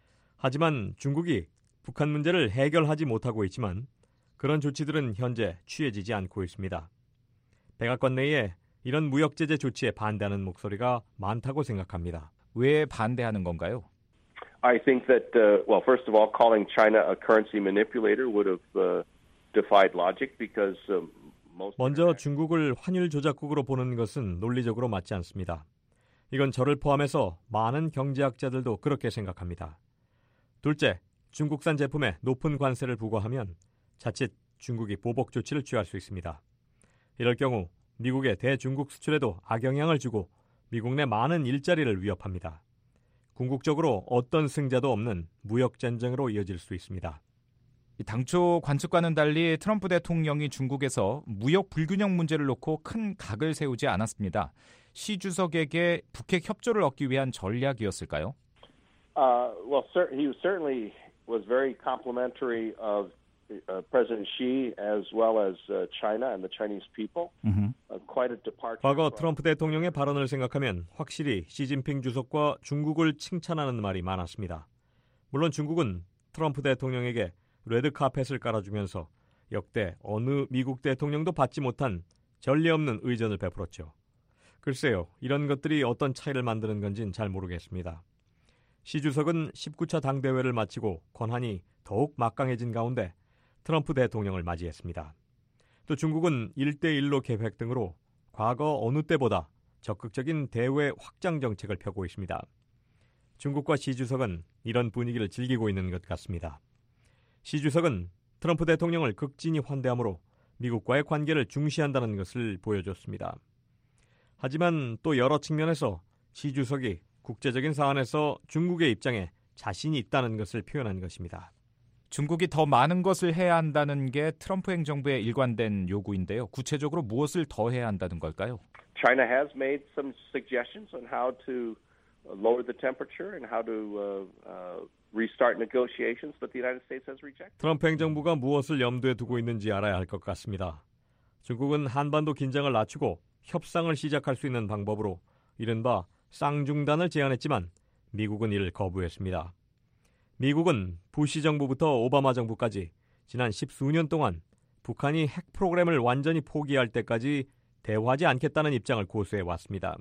하지만 중국이 북한 문제를 해결하지 못하고 있지만 그런 조치들은 현재 취해지지 않고 있습니다. 백악관 내에 이런 무역 제재 조치에 반대하는 목소리가 많다고 생각합니다. 왜 반대하는 건가요? I think that, uh, well, first of all, calling China a currency manipulator would have uh, defied logic because um, most. 먼저 중국을 환율 조작국으로 보는 것은 논리적으로 맞지 않습니다. 이건 저를 포함해서 많은 경제학자들도 그렇게 생각합니다. 둘째, 중국산 제품에 높은 관세를 부과하면 자칫 중국이 보복 조치를 취할 수 있습니다. 이럴 경우 미국의 대중국 수출에도 악영향을 주고 미국 내 많은 일자리를 위협합니다. 궁극적으로 어떤 승자도 없는 무역 전쟁으로 이어질 수 있습니다. 당초 관측과는 달리 트럼프 대통령이 중국에서 무역 불균형 문제를 놓고 큰 각을 세우지 않았습니다. 시 주석에게 북핵 협조를 얻기 위한 전략이었을까요? Uh, well, sir, he certainly was very complimentary of uh, President Xi as well as uh, China and the Chinese people. Uh, quite a departure. 과거 트럼프 대통령의 발언을 생각하면 확실히 시진핑 주석과 중국을 칭찬하는 말이 많았습니다. 물론 중국은 트럼프 대통령에게 레드 카펫을 깔아주면서 역대 어느 미국 대통령도 받지 못한 전례 없는 의전을 베풀었죠. 글쎄요, 이런 것들이 어떤 차이를 만드는 건지는 잘 모르겠습니다. 시 주석은 십구 차 당대회를 마치고 권한이 더욱 막강해진 가운데 트럼프 대통령을 맞이했습니다. 또 중국은 일 대 일로 계획 등으로 과거 어느 때보다 적극적인 대외 확장 정책을 펴고 있습니다. 중국과 시 주석은 이런 분위기를 즐기고 있는 것 같습니다. 시 주석은 트럼프 대통령을 극진히 환대하므로 미국과의 관계를 중시한다는 것을 보여줬습니다. 하지만 또 여러 측면에서 시 주석이 국제적인 사안에서 중국의 입장에 자신이 있다는 것을 표현한 것입니다. 중국이 더 많은 것을 해야 한다는 게 트럼프 행정부의 일관된 요구인데요. 구체적으로 무엇을 더 해야 한다는 걸까요? China has made some suggestions on how to lower the temperature and how to uh, uh, restart negotiations, but the United States has rejected. 트럼프 행정부가 무엇을 염두에 두고 있는지 알아야 할 것 같습니다. 중국은 한반도 긴장을 낮추고 협상을 시작할 수 있는 방법으로 이른바 쌍중단을 제안했지만 미국은 이를 거부했습니다. 미국은 부시 정부부터 오바마 정부까지 지난 십수년 동안 북한이 핵 프로그램을 완전히 포기할 때까지 대화하지 않겠다는 입장을 고수해 왔습니다.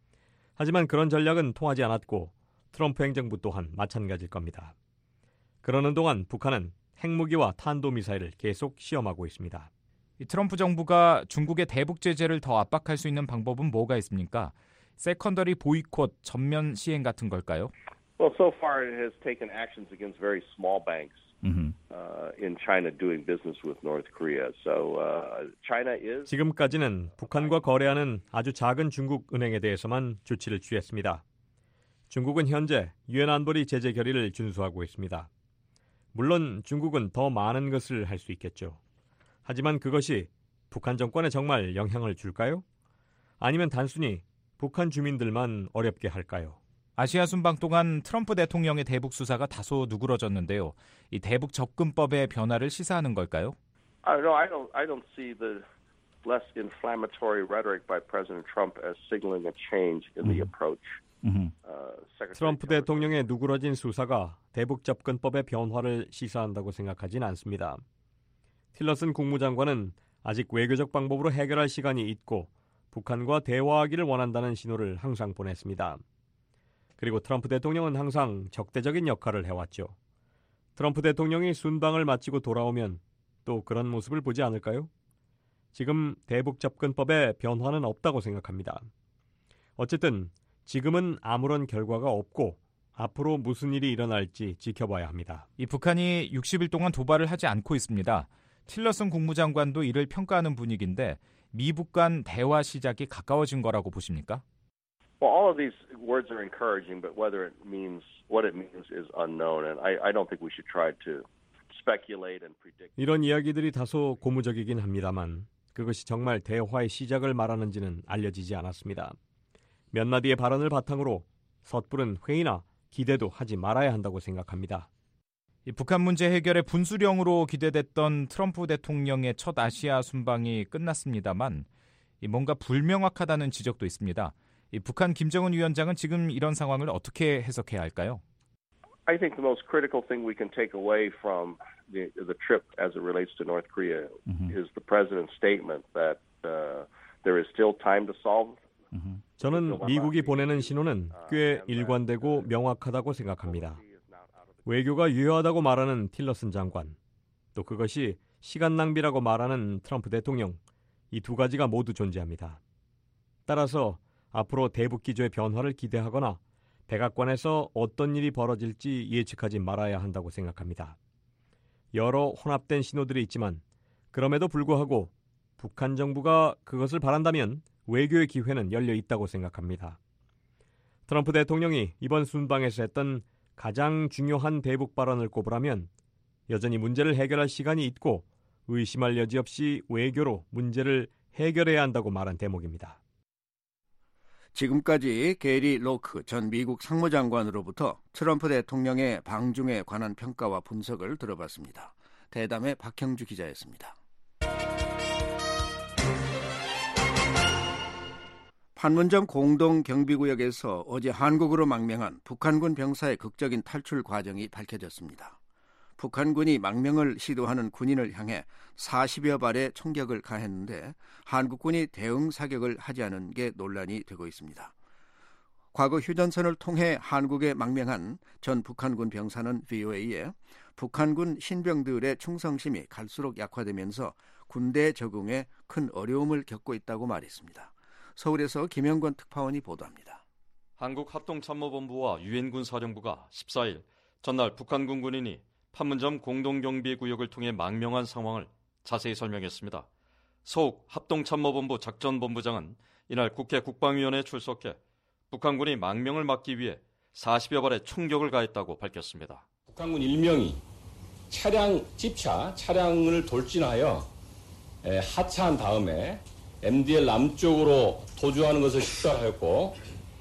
하지만 그런 전략은 통하지 않았고 트럼프 행정부 또한 마찬가지일 겁니다. 그러는 동안 북한은 핵무기와 탄도미사일을 계속 시험하고 있습니다. 이 트럼프 정부가 중국의 대북 제재를 더 압박할 수 있는 방법은 뭐가 있습니까? 세컨더리 보이콧, 전면 시행 같은 걸까요? Well, so far it has taken actions against very small banks uh, in China doing business with North Korea. So uh, China is. 지금까지는 북한과 거래하는 아주 작은 중국 은행에 대해서만 조치를 취했습니다. 중국은 현재 유엔 안보리 제재 결의를 준수하고 있습니다. 물론 중국은 더 많은 것을 할 수 있겠죠. 하지만 그것이 북한 정권에 정말 영향을 줄까요? 아니면 단순히 북한 주민들만 어렵게 할까요? 아시아 순방 동안 트럼프 대통령의 대북 수사가 다소 누그러졌는데요. 이 대북 접근법의 변화를 시사하는 걸까요? I don't know. I don't. I don't see the less inflammatory rhetoric by President Trump as signaling a change in the approach. Uh, 트럼프 대통령의 누그러진 수사가 대북 접근법의 변화를 시사한다고 생각하진 않습니다. 틸러슨 국무장관은 아직 외교적 방법으로 해결할 시간이 있고 북한과 대화하기를 원한다는 신호를 항상 보냈습니다. 그리고 트럼프 대통령은 항상 적대적인 역할을 해왔죠. 트럼프 대통령이 순방을 마치고 돌아오면 또 그런 모습을 보지 않을까요? 지금 대북 접근법에 변화는 없다고 생각합니다. 어쨌든 지금은 아무런 결과가 없고 앞으로 무슨 일이 일어날지 지켜봐야 합니다. 이 북한이 육십 일 동안 도발을 하지 않고 있습니다. 틸러슨 국무장관도 이를 평가하는 분위기인데 미북 간 대화 시작이 가까워진 거라고 보십니까? Well, all of these words are encouraging, but whether it means what it means is unknown, and I, I don't think we should try to speculate and predict. 이런 이야기들이 다소 고무적이긴 합니다만 그것이 정말 대화의 시작을 말하는지는 알려지지 않았습니다. 몇 마디의 발언을 바탕으로 섣부른 회의나 기대도 하지 말아야 한다고 생각합니다. 이 북한 문제 해결의 분수령으로 기대됐던 트럼프 대통령의 첫 아시아 순방이 끝났습니다만 이 뭔가 불명확하다는 지적도 있습니다. 이 북한 김정은 위원장은 지금 이런 상황을 어떻게 해석해야 할까요? I think the most critical thing we can take away from the, the trip as it relates to North Korea mm-hmm. is the president's statement that uh, there is still time to solve. Mm-hmm. 저는 미국이 보내는 신호는 꽤 일관되고 명확하다고 생각합니다. 외교가 유효하다고 말하는 틸러슨 장관, 또 그것이 시간 낭비라고 말하는 트럼프 대통령, 이 두 가지가 모두 존재합니다. 따라서 앞으로 대북 기조의 변화를 기대하거나 백악관에서 어떤 일이 벌어질지 예측하지 말아야 한다고 생각합니다. 여러 혼합된 신호들이 있지만 그럼에도 불구하고 북한 정부가 그것을 바란다면 외교의 기회는 열려 있다고 생각합니다. 트럼프 대통령이 이번 순방에서 했던 가장 중요한 대북 발언을 꼽으라면 여전히 문제를 해결할 시간이 있고 의심할 여지 없이 외교로 문제를 해결해야 한다고 말한 대목입니다. 지금까지 게리 로크 전 미국 상무장관으로부터 트럼프 대통령의 방중에 관한 평가와 분석을 들어봤습니다. 대담의 박형주 기자였습니다. 판문점 공동경비구역에서 어제 한국으로 망명한 북한군 병사의 극적인 탈출 과정이 밝혀졌습니다. 북한군이 망명을 시도하는 군인을 향해 사십여 발의 총격을 가했는데 한국군이 대응 사격을 하지 않은 게 논란이 되고 있습니다. 과거 휴전선을 통해 한국에 망명한 전 북한군 병사는 브이오에이에 북한군 신병들의 충성심이 갈수록 약화되면서 군대 적응에 큰 어려움을 겪고 있다고 말했습니다. 서울에서 김영권 특파원이 보도합니다. 한국합동참모본부와 유엔군 사령부가 십사 일 전날 북한군 군인이 판문점 공동경비구역을 통해 망명한 상황을 자세히 설명했습니다. 서욱 합동참모본부 작전본부장은 이날 국회 국방위원회에 출석해 북한군이 망명을 막기 위해 사십여 발의 총격을 가했다고 밝혔습니다. 북한군 일명이 차량, 집차 차량을 돌진하여 하차한 다음에 엠디엘 남쪽으로 도주하는 것을 식별하였고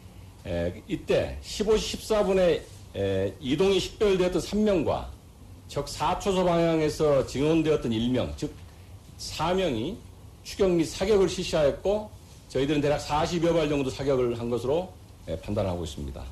이때 십오 시 십사 분에 이동이 식별되었던 삼 명과 적 사 초소 방향에서 증원되었던 일 명, 즉 사 명이 추격 및 사격을 실시하였고 저희들은 대략 사십여 발 정도 사격을 한 것으로 판단하고 있습니다.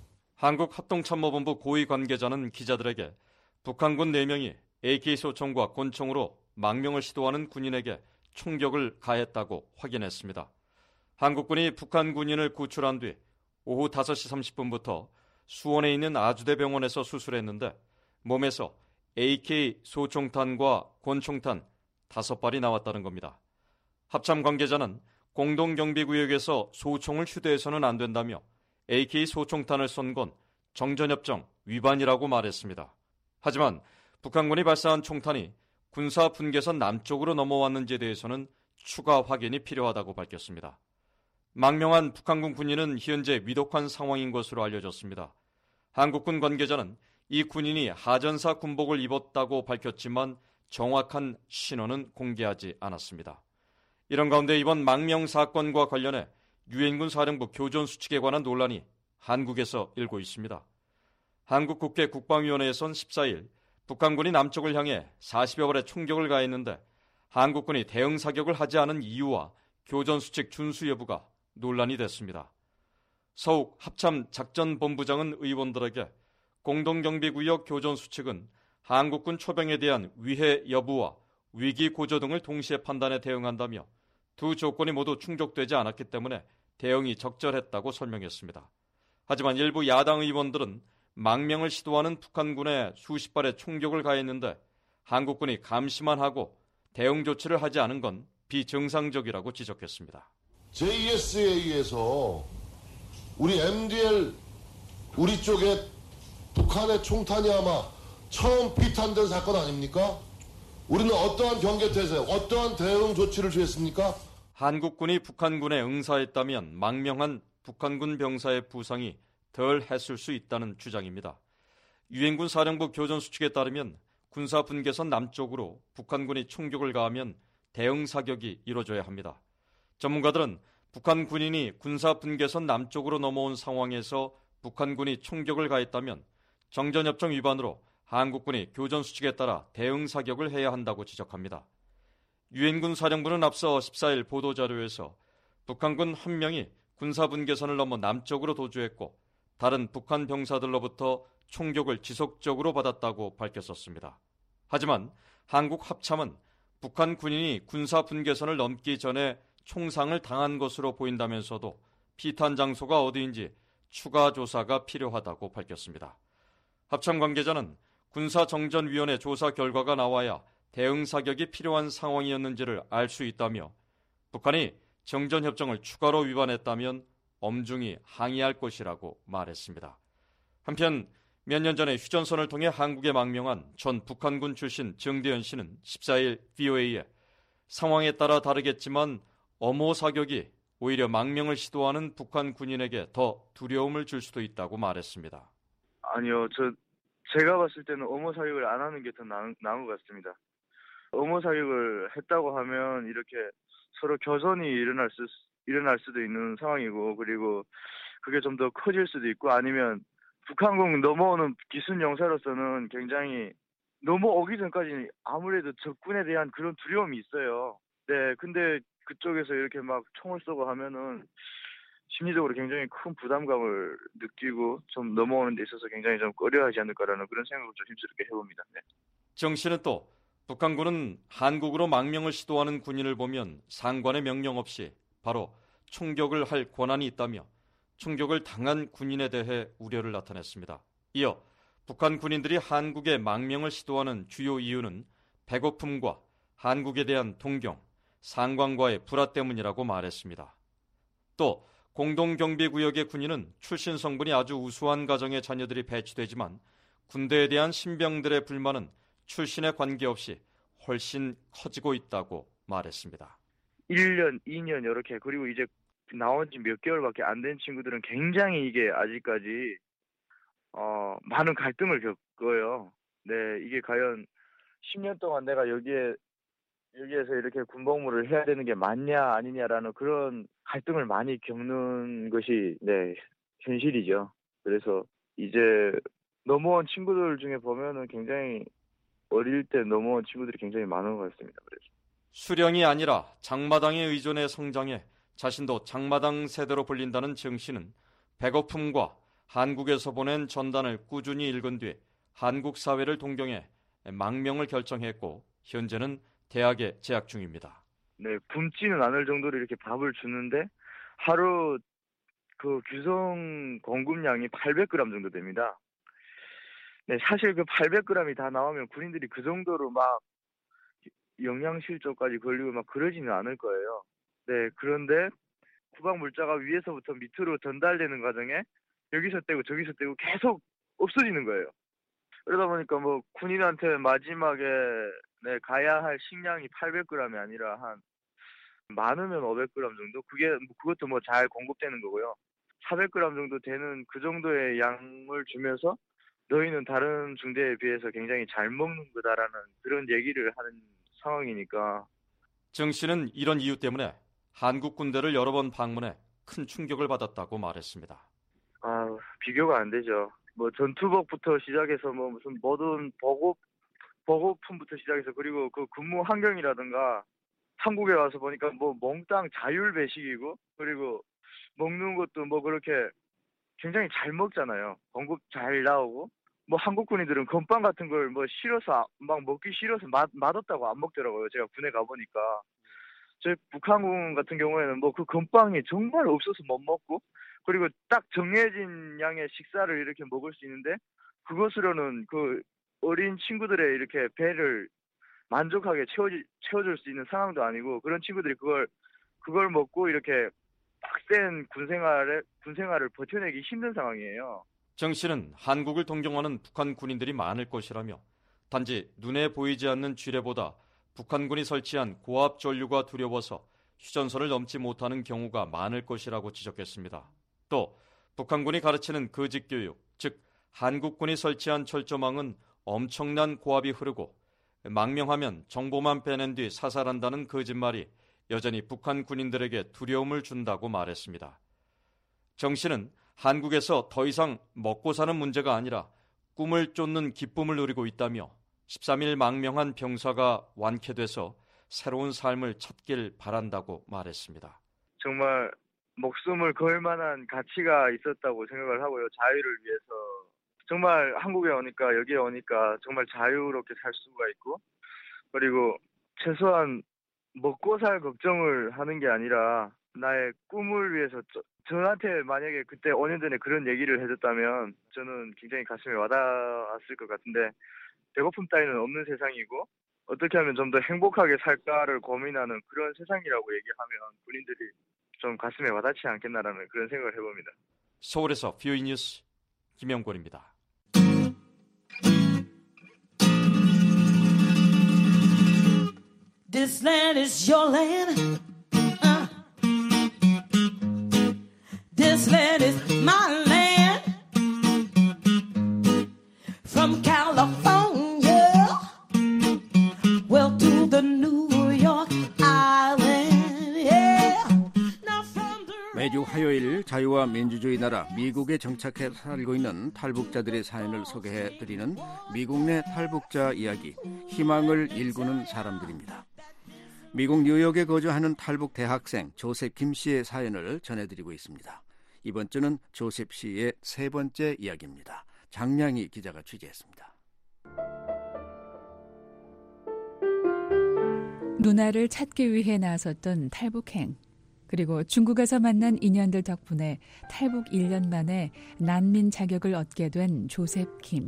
한국합동참모본부 고위 관계자는 기자들에게 북한군 네 명이 에이케이 소총과 권총으로 망명을 시도하는 군인에게 총격을 가했다고 확인했습니다. 한국군이 북한 군인을 구출한 뒤 오후 다섯 시 삼십 분부터 수원에 있는 아주대병원에서 수술했는데 몸에서 에이케이 소총탄과 권총탄 다섯 발이 나왔다는 겁니다. 합참 관계자는 공동경비구역에서 소총을 휴대해서는 안 된다며 에이케이 소총탄을 쏜 건 정전협정 위반이라고 말했습니다. 하지만 북한군이 발사한 총탄이 군사 분계선 남쪽으로 넘어왔는지에 대해서는 추가 확인이 필요하다고 밝혔습니다. 망명한 북한군 군인은 현재 위독한 상황인 것으로 알려졌습니다. 한국군 관계자는 이 군인이 하전사 군복을 입었다고 밝혔지만 정확한 신원은 공개하지 않았습니다. 이런 가운데 이번 망명 사건과 관련해 유엔군 사령부 교전 수칙에 관한 논란이 한국에서 일고 있습니다. 한국 국회 국방위원회에선 십사 일 북한군이 남쪽을 향해 사십여 발의 총격을 가했는데 한국군이 대응 사격을 하지 않은 이유와 교전 수칙 준수 여부가 논란이 됐습니다. 서욱 합참 작전본부장은 의원들에게 공동경비구역 교전 수칙은 한국군 초병에 대한 위해 여부와 위기 고조 등을 동시에 판단해 대응한다며 두 조건이 모두 충족되지 않았기 때문에 대응이 적절했다고 설명했습니다. 하지만 일부 야당 의원들은 망명을 시도하는 북한군에 수십 발의 총격을 가했는데 한국군이 감시만 하고 대응 조치를 하지 않은 건 비정상적이라고 지적했습니다. 제이에스에이에서 우리 엠디엘 우리 쪽에 북한의 총탄이 아마 처음 피탄된 사건 아닙니까? 우리는 어떠한 경계태세, 어떠한 대응 조치를 취했습니까? 한국군이 북한군에 응사했다면 망명한 북한군 병사의 부상이 덜 했을 수 있다는 주장입니다. 유엔군 사령부 교전수칙에 따르면 군사분계선 남쪽으로 북한군이 총격을 가하면 대응 사격이 이루어져야 합니다. 전문가들은 북한 군인이 군사분계선 남쪽으로 넘어온 상황에서 북한군이 총격을 가했다면 정전협정 위반으로 한국군이 교전수칙에 따라 대응 사격을 해야 한다고 지적합니다. 유엔군 사령부는 앞서 십사일 보도자료에서 북한군 한 명이 군사분계선을 넘어 남쪽으로 도주했고 다른 북한 병사들로부터 총격을 지속적으로 받았다고 밝혔었습니다. 하지만 한국 합참은 북한 군인이 군사분계선을 넘기 전에 총상을 당한 것으로 보인다면서도 피탄 장소가 어디인지 추가 조사가 필요하다고 밝혔습니다. 합참 관계자는 군사정전위원회 조사 결과가 나와야 대응 사격이 필요한 상황이었는지를 알 수 있다며 북한이 정전협정을 추가로 위반했다면 엄중히 항의할 것이라고 말했습니다. 한편 몇 년 전에 휴전선을 통해 한국에 망명한 전 북한군 출신 정대현 씨는 십사일 브이오에이에 상황에 따라 다르겠지만 엄호 사격이 오히려 망명을 시도하는 북한 군인에게 더 두려움을 줄 수도 있다고 말했습니다. 아니요, 저 제가 봤을 때는 엄호 사격을 안 하는 게 더 나은, 나은 것 같습니다. 엄호 사격을 했다고 하면 이렇게 서로 교전이 일어날 수 일어날 수도 있는 상황이고, 그리고 그게 좀 더 커질 수도 있고, 아니면 북한군 넘어오는 기순 용사로서는 굉장히 넘어오기 전까지 아무래도 적군에 대한 그런 두려움이 있어요. 네, 근데 그쪽에서 이렇게 막 총을 쏘고 하면은 심리적으로 굉장히 큰 부담감을 느끼고 좀 넘어오는 데 있어서 굉장히 좀 꺼려하지 않을까라는 그런 생각을 좀 힘스럽게 해봅니다. 네. 정 씨는 또 북한군은 한국으로 망명을 시도하는 군인을 보면 상관의 명령 없이 바로 총격을 할 권한이 있다며 총격을 당한 군인에 대해 우려를 나타냈습니다. 이어 북한 군인들이 한국에 망명을 시도하는 주요 이유는 배고픔과 한국에 대한 동경, 상관과의 불화 때문이라고 말했습니다. 또 공동경비구역의 군인은 출신 성분이 아주 우수한 가정의 자녀들이 배치되지만 군대에 대한 신병들의 불만은 출신에 관계없이 훨씬 커지고 있다고 말했습니다. 일 년, 이 년 이렇게, 그리고 이제 나온 지 몇 개월밖에 안 된 친구들은 굉장히 이게 아직까지 어, 많은 갈등을 겪어요. 네, 이게 과연 십 년 동안 내가 여기에 여기에서 이렇게 군복무를 해야 되는 게 맞냐 아니냐라는 그런 갈등을 많이 겪는 것이 네, 현실이죠. 그래서 이제 넘어온 친구들 중에 보면은 굉장히 어릴 때 넘어온 친구들이 굉장히 많은 것 같습니다. 그래서 수령이 아니라 장마당에 의존해 성장해 자신도 장마당 세대로 불린다는 정 씨는 배고픔과 한국에서 보낸 전단을 꾸준히 읽은 뒤 한국 사회를 동경해 망명을 결정했고 현재는 대학에 재학 중입니다. 네, 굶지는 않을 정도로 이렇게 밥을 주는데 하루 그 규성 공급량이 팔백 그램 정도 됩니다. 네, 사실 그 팔백 그램이 다 나오면 군인들이 그 정도로 막 영양실조까지 걸리고 막 그러지는 않을 거예요. 네, 그런데 후방 물자가 위에서부터 밑으로 전달되는 과정에 여기서 떼고 저기서 떼고 계속 없어지는 거예요. 그러다 보니까 뭐 군인한테 마지막에 네, 가야 할 식량이 팔백 그램이 아니라 한 많으면 오백 그램 정도? 그게 그것도 뭐 잘 공급되는 거고요. 사백 그램 정도 되는 그 정도의 양을 주면서 너희는 다른 중대에 비해서 굉장히 잘 먹는 거다라는 그런 얘기를 하는 상황이니까. 정 씨는 이런 이유 때문에 한국 군대를 여러 번 방문해 큰 충격을 받았다고 말했습니다. 아, 비교가 안 되죠. 뭐 전투복부터 시작해서 뭐 무슨 모든 보급 보급품부터 시작해서, 그리고 그 근무 환경이라든가 한국에 와서 보니까 뭐 몽땅 자율 배식이고, 그리고 먹는 것도 뭐 그렇게 굉장히 잘 먹잖아요. 공급 잘 나오고, 뭐 한국 군인들은 건빵 같은 걸 뭐 싫어서 막 먹기 싫어서 맛 맛없다고 안 먹더라고요. 제가 군에 가보니까. 저희 북한군 같은 경우에는 뭐 그 건빵이 정말 없어서 못 먹고, 그리고 딱 정해진 양의 식사를 이렇게 먹을 수 있는데 그것으로는 그 어린 친구들의 이렇게 배를 만족하게 채워지, 채워줄 수 있는 상황도 아니고, 그런 친구들이 그걸 그걸 먹고 이렇게 빡센 군생활에 군생활을 버텨내기 힘든 상황이에요. 정 씨는 한국을 동경하는 북한 군인들이 많을 것이라며 단지 눈에 보이지 않는 쥐레보다 북한군이 설치한 고압 전류가 두려워서 휴전선을 넘지 못하는 경우가 많을 것이라고 지적했습니다. 또 북한군이 가르치는 거짓교육, 즉 한국군이 설치한 철조망은 엄청난 고압이 흐르고 망명하면 정보만 빼낸 뒤 사살한다는 거짓말이 여전히 북한 군인들에게 두려움을 준다고 말했습니다. 정 씨는 한국에서 더 이상 먹고 사는 문제가 아니라 꿈을 쫓는 기쁨을 누리고 있다며 십삼 일 망명한 병사가 완쾌돼서 새로운 삶을 찾길 바란다고 말했습니다. 정말 목숨을 걸 만한 가치가 있었다고 생각을 하고요. 자유를 위해서 정말 한국에 오니까 여기에 오니까 정말 자유롭게 살 수가 있고, 그리고 최소한 먹고 살 걱정을 하는 게 아니라 나의 꿈을 위해서 저, 저한테 만약에 그때 오 년 전에 그런 얘기를 해줬다면 저는 굉장히 가슴에 와닿았을 것 같은데, 배고픔 따위는 없는 세상이고 어떻게 하면 좀 더 행복하게 살까를 고민하는 그런 세상이라고 얘기하면 군인들이 좀 가슴에 와닿지 않겠나라는 그런 생각을 해봅니다. 서울에서 비오이 뉴스 김영권입니다. This land is your land. Uh. This land is my land. From California, well to the New York Island. Yeah. Now from the 매주 화요일 자유와 민주주의 나라 미국에 정착해 살고 있는 탈북자들의 사연을 소개해드리는 미국 내 탈북자 이야기, 희망을 일구는 사람들입니다. 미국 뉴욕에 거주하는 탈북 대학생 조셉 김 씨의 사연을 전해드리고 있습니다. 이번 주는 조셉 씨의 세 번째 이야기입니다. 장량희 기자가 취재했습니다. 누나를 찾기 위해 나섰던 탈북행. 그리고 중국에서 만난 인연들 덕분에 탈북 일 년 만에 난민 자격을 얻게 된 조셉 김.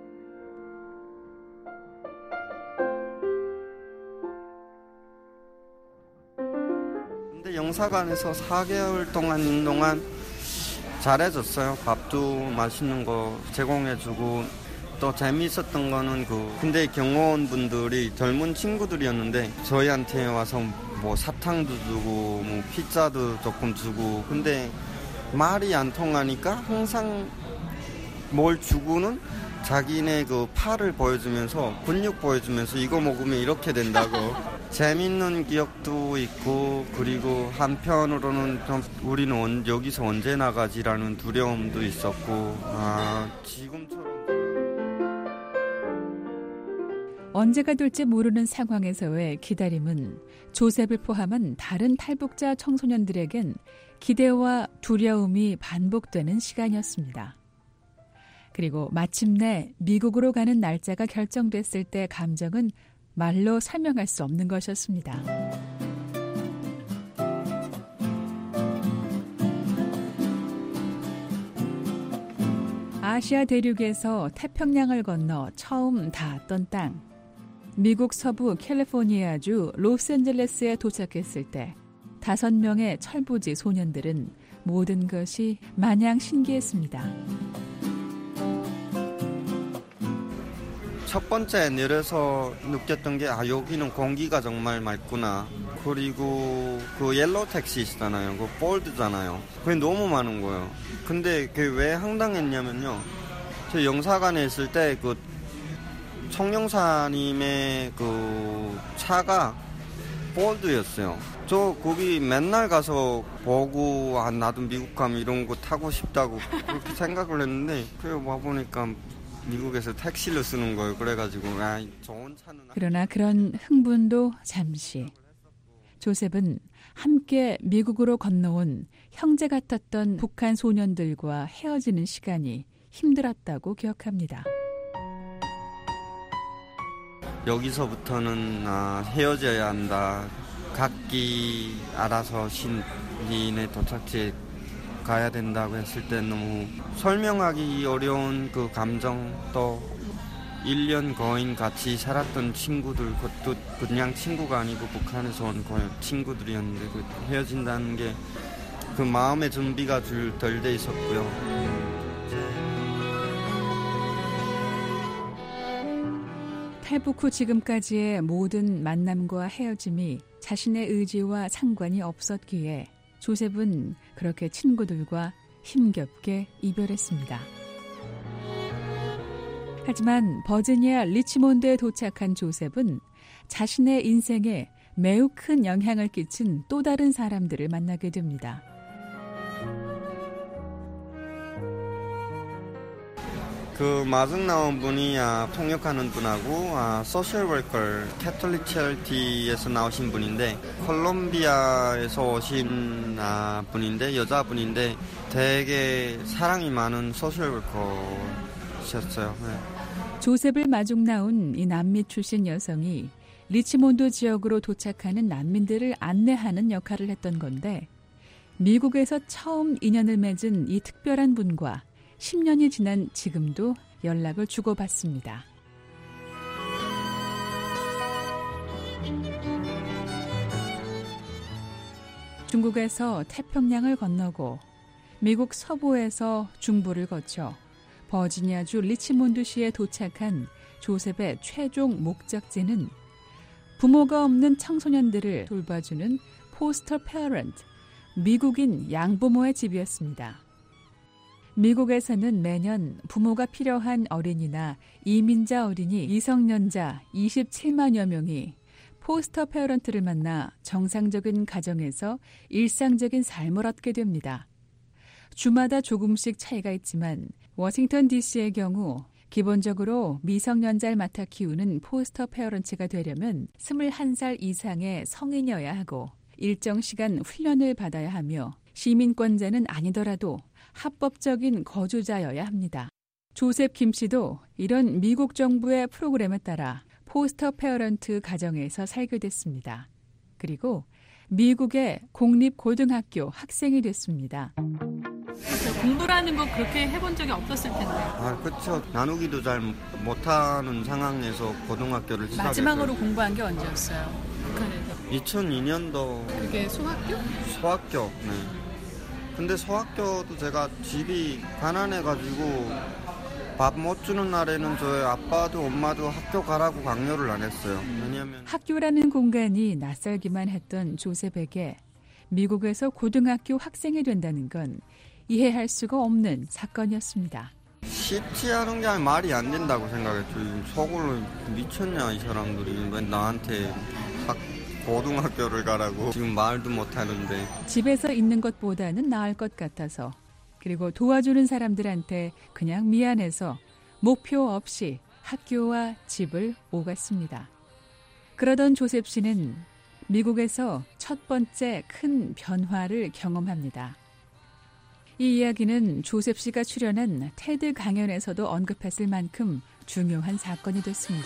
근데 영사관에서 사 개월 동안 있는 동안 잘해줬어요. 밥도 맛있는 거 제공해주고, 또 재미있었던 거는 그 근데 경호원 분들이 젊은 친구들이었는데 저희한테 와서 뭐 사탕도 주고 뭐 피자도 조금 주고, 근데 말이 안 통하니까 항상 뭘 주고는 자기네 그 팔을 보여주면서 근육 보여주면서 이거 먹으면 이렇게 된다고 재밌는 기억도 있고, 그리고 한편으로는 좀 우리는 온, 여기서 언제 나가지라는 두려움도 있었고, 아 지금처럼 언제가 될지 모르는 상황에서의 기다림은 조셉을 포함한 다른 탈북자 청소년들에겐 기대와 두려움이 반복되는 시간이었습니다. 그리고 마침내 미국으로 가는 날짜가 결정됐을 때 감정은 말로 설명할 수 없는 것이었습니다. 아시아 대륙에서 태평양을 건너 처음 닿았던 땅. 미국 서부 캘리포니아주 로스앤젤레스에 도착했을 때 다섯 명의 철부지 소년들은 모든 것이 마냥 신기했습니다. 첫 번째 내려서 느꼈던 게, 아 여기는 공기가 정말 맑구나. 그리고 그 옐로우 택시 있잖아요. 그 볼드잖아요. 그게 너무 많은 거예요. 근데 그게 왜 황당했냐면요, 저 영사관에 있을 때 그 총영사님의 그 차가 볼드였어요. 저 거기 맨날 가서 보고, 아 나도 미국 가면 이런 거 타고 싶다고 그렇게 생각을 했는데, 그래 와보니까 미국에서 택시를 쓰는 거예요. 그래가지고 아 좋은 차는. 그러나 그런 흥분도 잠시. 조셉은 함께 미국으로 건너온 형제 같았던 북한 소년들과 헤어지는 시간이 힘들었다고 기억합니다. 여기서부터는 아, 헤어져야 한다. 각기 알아서 신인의 도착지에 가야 된다고 했을 때 너무 설명하기 어려운 그 감정, 또 일 년 거의 같이 살았던 친구들, 그것도 그냥 친구가 아니고 북한에서 온 친구들이었는데 그 헤어진다는 게 그 마음의 준비가 덜 돼 있었고요. 탈북 후 지금까지의 모든 만남과 헤어짐이 자신의 의지와 상관이 없었기에 조셉은 그렇게 친구들과 힘겹게 이별했습니다. 하지만 버지니아 리치몬드에 도착한 조셉은 자신의 인생에 매우 큰 영향을 끼친 또 다른 사람들을 만나게 됩니다. 그 마중 나온 분이 아, 통역하는 분하고 아, 소셜 워커 캐톨릭 체리티에서 나오신 분인데 콜롬비아에서 오신 아, 분인데 여자분인데 되게 사랑이 많은 소셜 워커셨어요. 네. 조셉을 마중 나온 이 남미 출신 여성이 리치몬드 지역으로 도착하는 난민들을 안내하는 역할을 했던 건데 미국에서 처음 인연을 맺은 이 특별한 분과 십 년이 지난 지금도 연락을 주고받습니다. 중국에서 태평양을 건너고 미국 서부에서 중부를 거쳐 버지니아주 리치몬드시에 도착한 조셉의 최종 목적지는 부모가 없는 청소년들을 돌봐주는 포스터 페어런트, 미국인 양부모의 집이었습니다. 미국에서는 매년 부모가 필요한 어린이나 이민자 어린이 미성년자 이십칠만여 명이 포스터 페어런트를 만나 정상적인 가정에서 일상적인 삶을 얻게 됩니다. 주마다 조금씩 차이가 있지만 워싱턴 디씨의 경우 기본적으로 미성년자를 맡아 키우는 포스터 페어런트가 되려면 스물한 살 이상의 성인이어야 하고 일정 시간 훈련을 받아야 하며 시민권자는 아니더라도 합법적인 거주자여야 합니다. 조셉 김 씨도 이런 미국 정부의 프로그램에 따라 포스터 페어런트 가정에서 살게 됐습니다. 그리고 미국의 공립고등학교 학생이 됐습니다. 공부라는 거 그렇게 해본 적이 없었을 텐데. 아, 그렇죠. 나누기도 잘 못하는 상황에서 고등학교를 시작했어요. 마지막으로 공부한 게 언제였어요? 북한에서. 이천이 년도. 그게 소학교? 소학교, 네. 근데 소학교도 제가 집이 가난해가지고 밥 못 주는 날에는 저희 아빠도 엄마도 학교 가라고 강요를 안 했어요. 왜냐하면 학교라는 공간이 낯설기만 했던 조셉에게 미국에서 고등학교 학생이 된다는 건 이해할 수가 없는 사건이었습니다. 쉽지 않은 게 아니라 말이 안 된다고 생각했죠. 속으로 미쳤냐 이 사람들이 왜 나한테 학 고등학교를 가라고 지금 말도 못하는데. 집에서 있는 것보다는 나을 것 같아서 그리고 도와주는 사람들한테 그냥 미안해서 목표 없이 학교와 집을 오갔습니다. 그러던 조셉 씨는 미국에서 첫 번째 큰 변화를 경험합니다. 이 이야기는 조셉 씨가 출연한 테드 강연에서도 언급했을 만큼 중요한 사건이 됐습니다.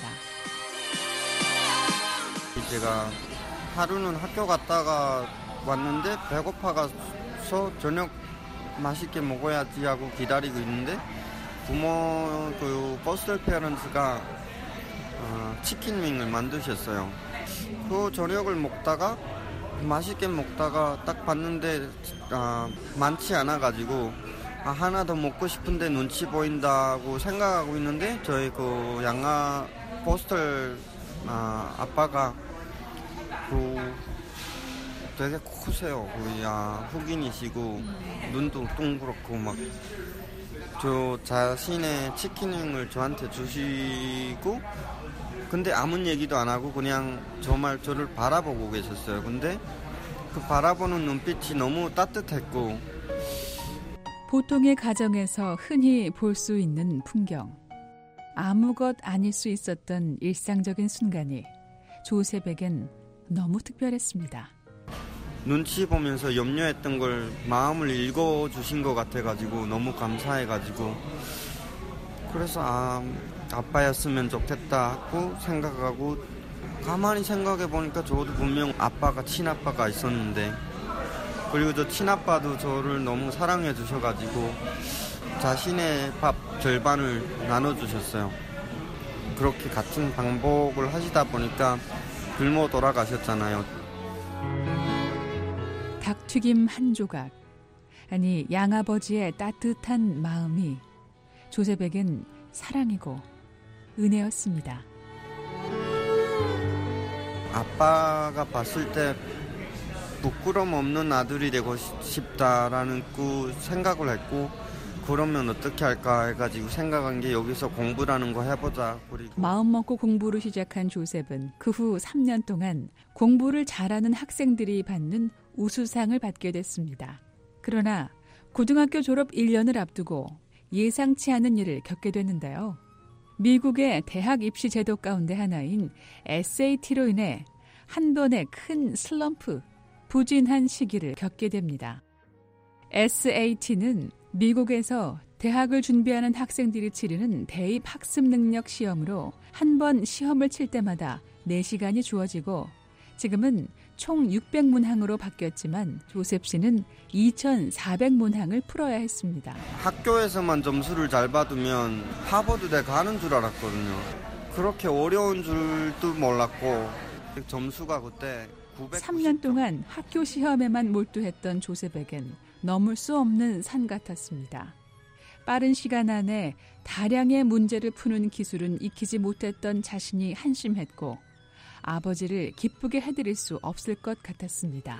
제가 하루는 학교 갔다가 왔는데 배고파가서 저녁 맛있게 먹어야지 하고 기다리고 있는데 부모 그 포스터 페어런트가 어, 치킨윙을 만드셨어요. 그 저녁을 먹다가 맛있게 먹다가 딱 봤는데 아, 많지 않아가지고 아, 하나 더 먹고 싶은데 눈치 보인다고 생각하고 있는데 저희 그 양아 포스터 아, 아빠가 그 되게 크세요. 그 야, 흑인이시고 눈도 동그랗고 막 저 자신의 치킨을 저한테 주시고 근데 아무 얘기도 안 하고 그냥 정말 저를 바라보고 계셨어요. 근데 그 바라보는 눈빛이 너무 따뜻했고 보통의 가정에서 흔히 볼 수 있는 풍경. 아무것 아닐 수 있었던 일상적인 순간이 조셉에겐 너무 특별했습니다. 눈치 보면서 염려했던 걸 마음을 읽어주신 것 같아가지고 너무 감사해가지고 그래서 아 아빠였으면 좋겠다 하고 생각하고 가만히 생각해보니까 저도 분명 아빠가 친아빠가 있었는데 그리고 저 친아빠도 저를 너무 사랑해 주셔가지고 자신의 밥 절반을 나눠주셨어요. 그렇게 같은 방법을 하시다 보니까 굶어 돌아가셨잖아요. 닭튀김 한 조각, 아니 양아버지의 따뜻한 마음이 조셉에겐 사랑이고 은혜였습니다. 아빠가 봤을 때 부끄럼 없는 아들이 되고 싶다라는 그 생각을 했고, 그러면 어떻게 할까 해가지고 생각한 게 여기서 공부라는 거 해보자. 그리고 마음 먹고 공부를 시작한 조셉은 그 후 삼 년 동안 공부를 잘하는 학생들이 받는 우수상을 받게 됐습니다. 그러나 고등학교 졸업 일 년을 앞두고 예상치 않은 일을 겪게 됐는데요. 미국의 대학 입시 제도 가운데 하나인 에스에이티로 인해 한 번의 큰 슬럼프, 부진한 시기를 겪게 됩니다. 에스에이티는 미국에서 대학을 준비하는 학생들이 치르는 대입 학습 능력 시험으로 한 번 시험을 칠 때마다 네 시간이 주어지고, 지금은 총 육백 문항으로 바뀌었지만 조셉 씨는 이천사백 문항을 풀어야 했습니다. 학교에서만 점수를 잘 받으면 하버드대 가는 줄 알았거든요. 그렇게 어려운 줄도 몰랐고, 점수가 그때 구백구십 삼 년 동안 학교 시험에만 몰두했던 조셉에겐 넘을 수 없는 산 같았습니다. 빠른 시간 안에 다량의 문제를 푸는 기술은 익히지 못했던 자신이 한심했고, 아버지를 기쁘게 해드릴 수 없을 것 같았습니다.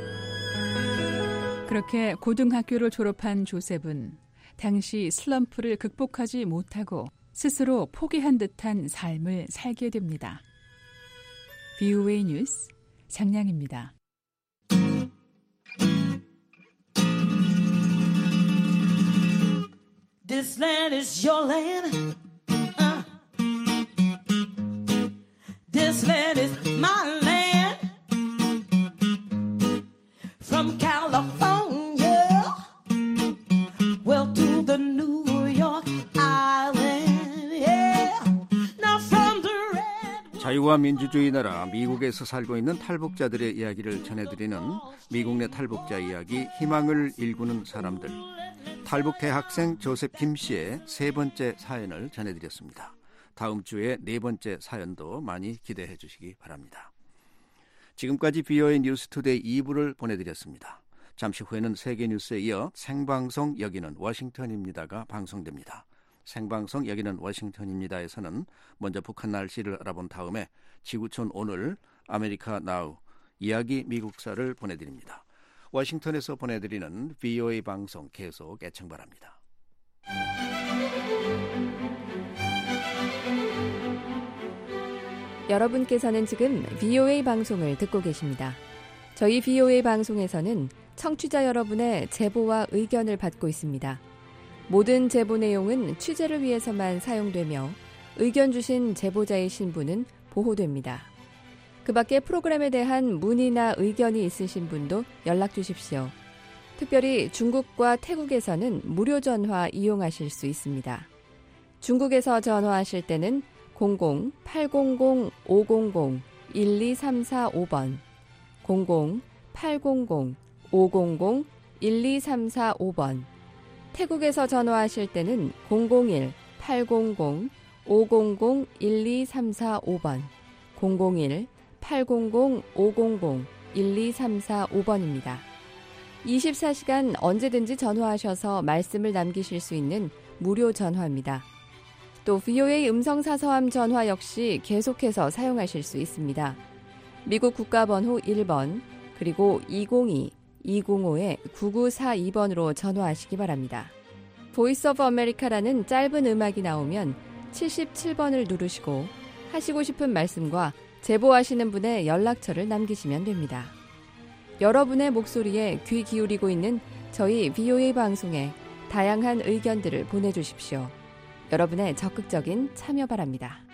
그렇게 고등학교를 졸업한 조셉은 당시 슬럼프를 극복하지 못하고 스스로 포기한 듯한 삶을 살게 됩니다. 브이오에이 뉴스 장량입니다. This land is your land. Uh. This land is my land. From California, well to the New York Island. Yeah. Now from the red. 자유와 민주주의 나라 미국에서 살고 있는 탈북자들의 이야기를 전해드리는 미국 내 탈북자 이야기, 희망을 일구는 사람들. 탈북 대학생 조셉 김 씨의 세 번째 사연을 전해드렸습니다. 다음 주에 네 번째 사연도 많이 기대해 주시기 바랍니다. 지금까지 브이오에이 뉴스투데이 이 부를 보내드렸습니다. 잠시 후에는 세계뉴스에 이어 생방송 여기는 워싱턴입니다가 방송됩니다. 생방송 여기는 워싱턴입니다에서는 먼저 북한 날씨를 알아본 다음에 지구촌 오늘, 아메리카 나우, 이야기 미국사를 보내드립니다. 워싱턴에서 보내드리는 브이오에이 방송 계속 애청 바랍니다. 여러분께서는 지금 브이오에이 방송을 듣고 계십니다. 저희 브이오에이 방송에서는 청취자 여러분의 제보와 의견을 받고 있습니다. 모든 제보 내용은 취재를 위해서만 사용되며 의견 주신 제보자의 신분은 보호됩니다. 그 밖에 프로그램에 대한 문의나 의견이 있으신 분도 연락 주십시오. 특별히 중국과 태국에서는 무료 전화 이용하실 수 있습니다. 중국에서 전화하실 때는 공공 팔공공 오공공 일이삼사오 번, 공공 팔공공 오공공 일이삼사오 번, 태국에서 전화하실 때는 공공일 팔공공 오공공 일이삼사오 번, 공공일 팔공공 오공공 일이삼사오 번입니다. 이십사 시간 언제든지 전화하셔서 말씀을 남기실 수 있는 무료 전화입니다. 또 브이오에이 음성사서함 전화 역시 계속해서 사용하실 수 있습니다. 미국 국가번호 일 번 그리고 이공이 이공오 구구사이 번으로 전화하시기 바랍니다. 보이스 오브 아메리카라는 짧은 음악이 나오면 칠십칠 번을 누르시고 하시고 싶은 말씀과 제보하시는 분의 연락처를 남기시면 됩니다. 여러분의 목소리에 귀 기울이고 있는 저희 브이오에이 방송에 다양한 의견들을 보내주십시오. 여러분의 적극적인 참여 바랍니다.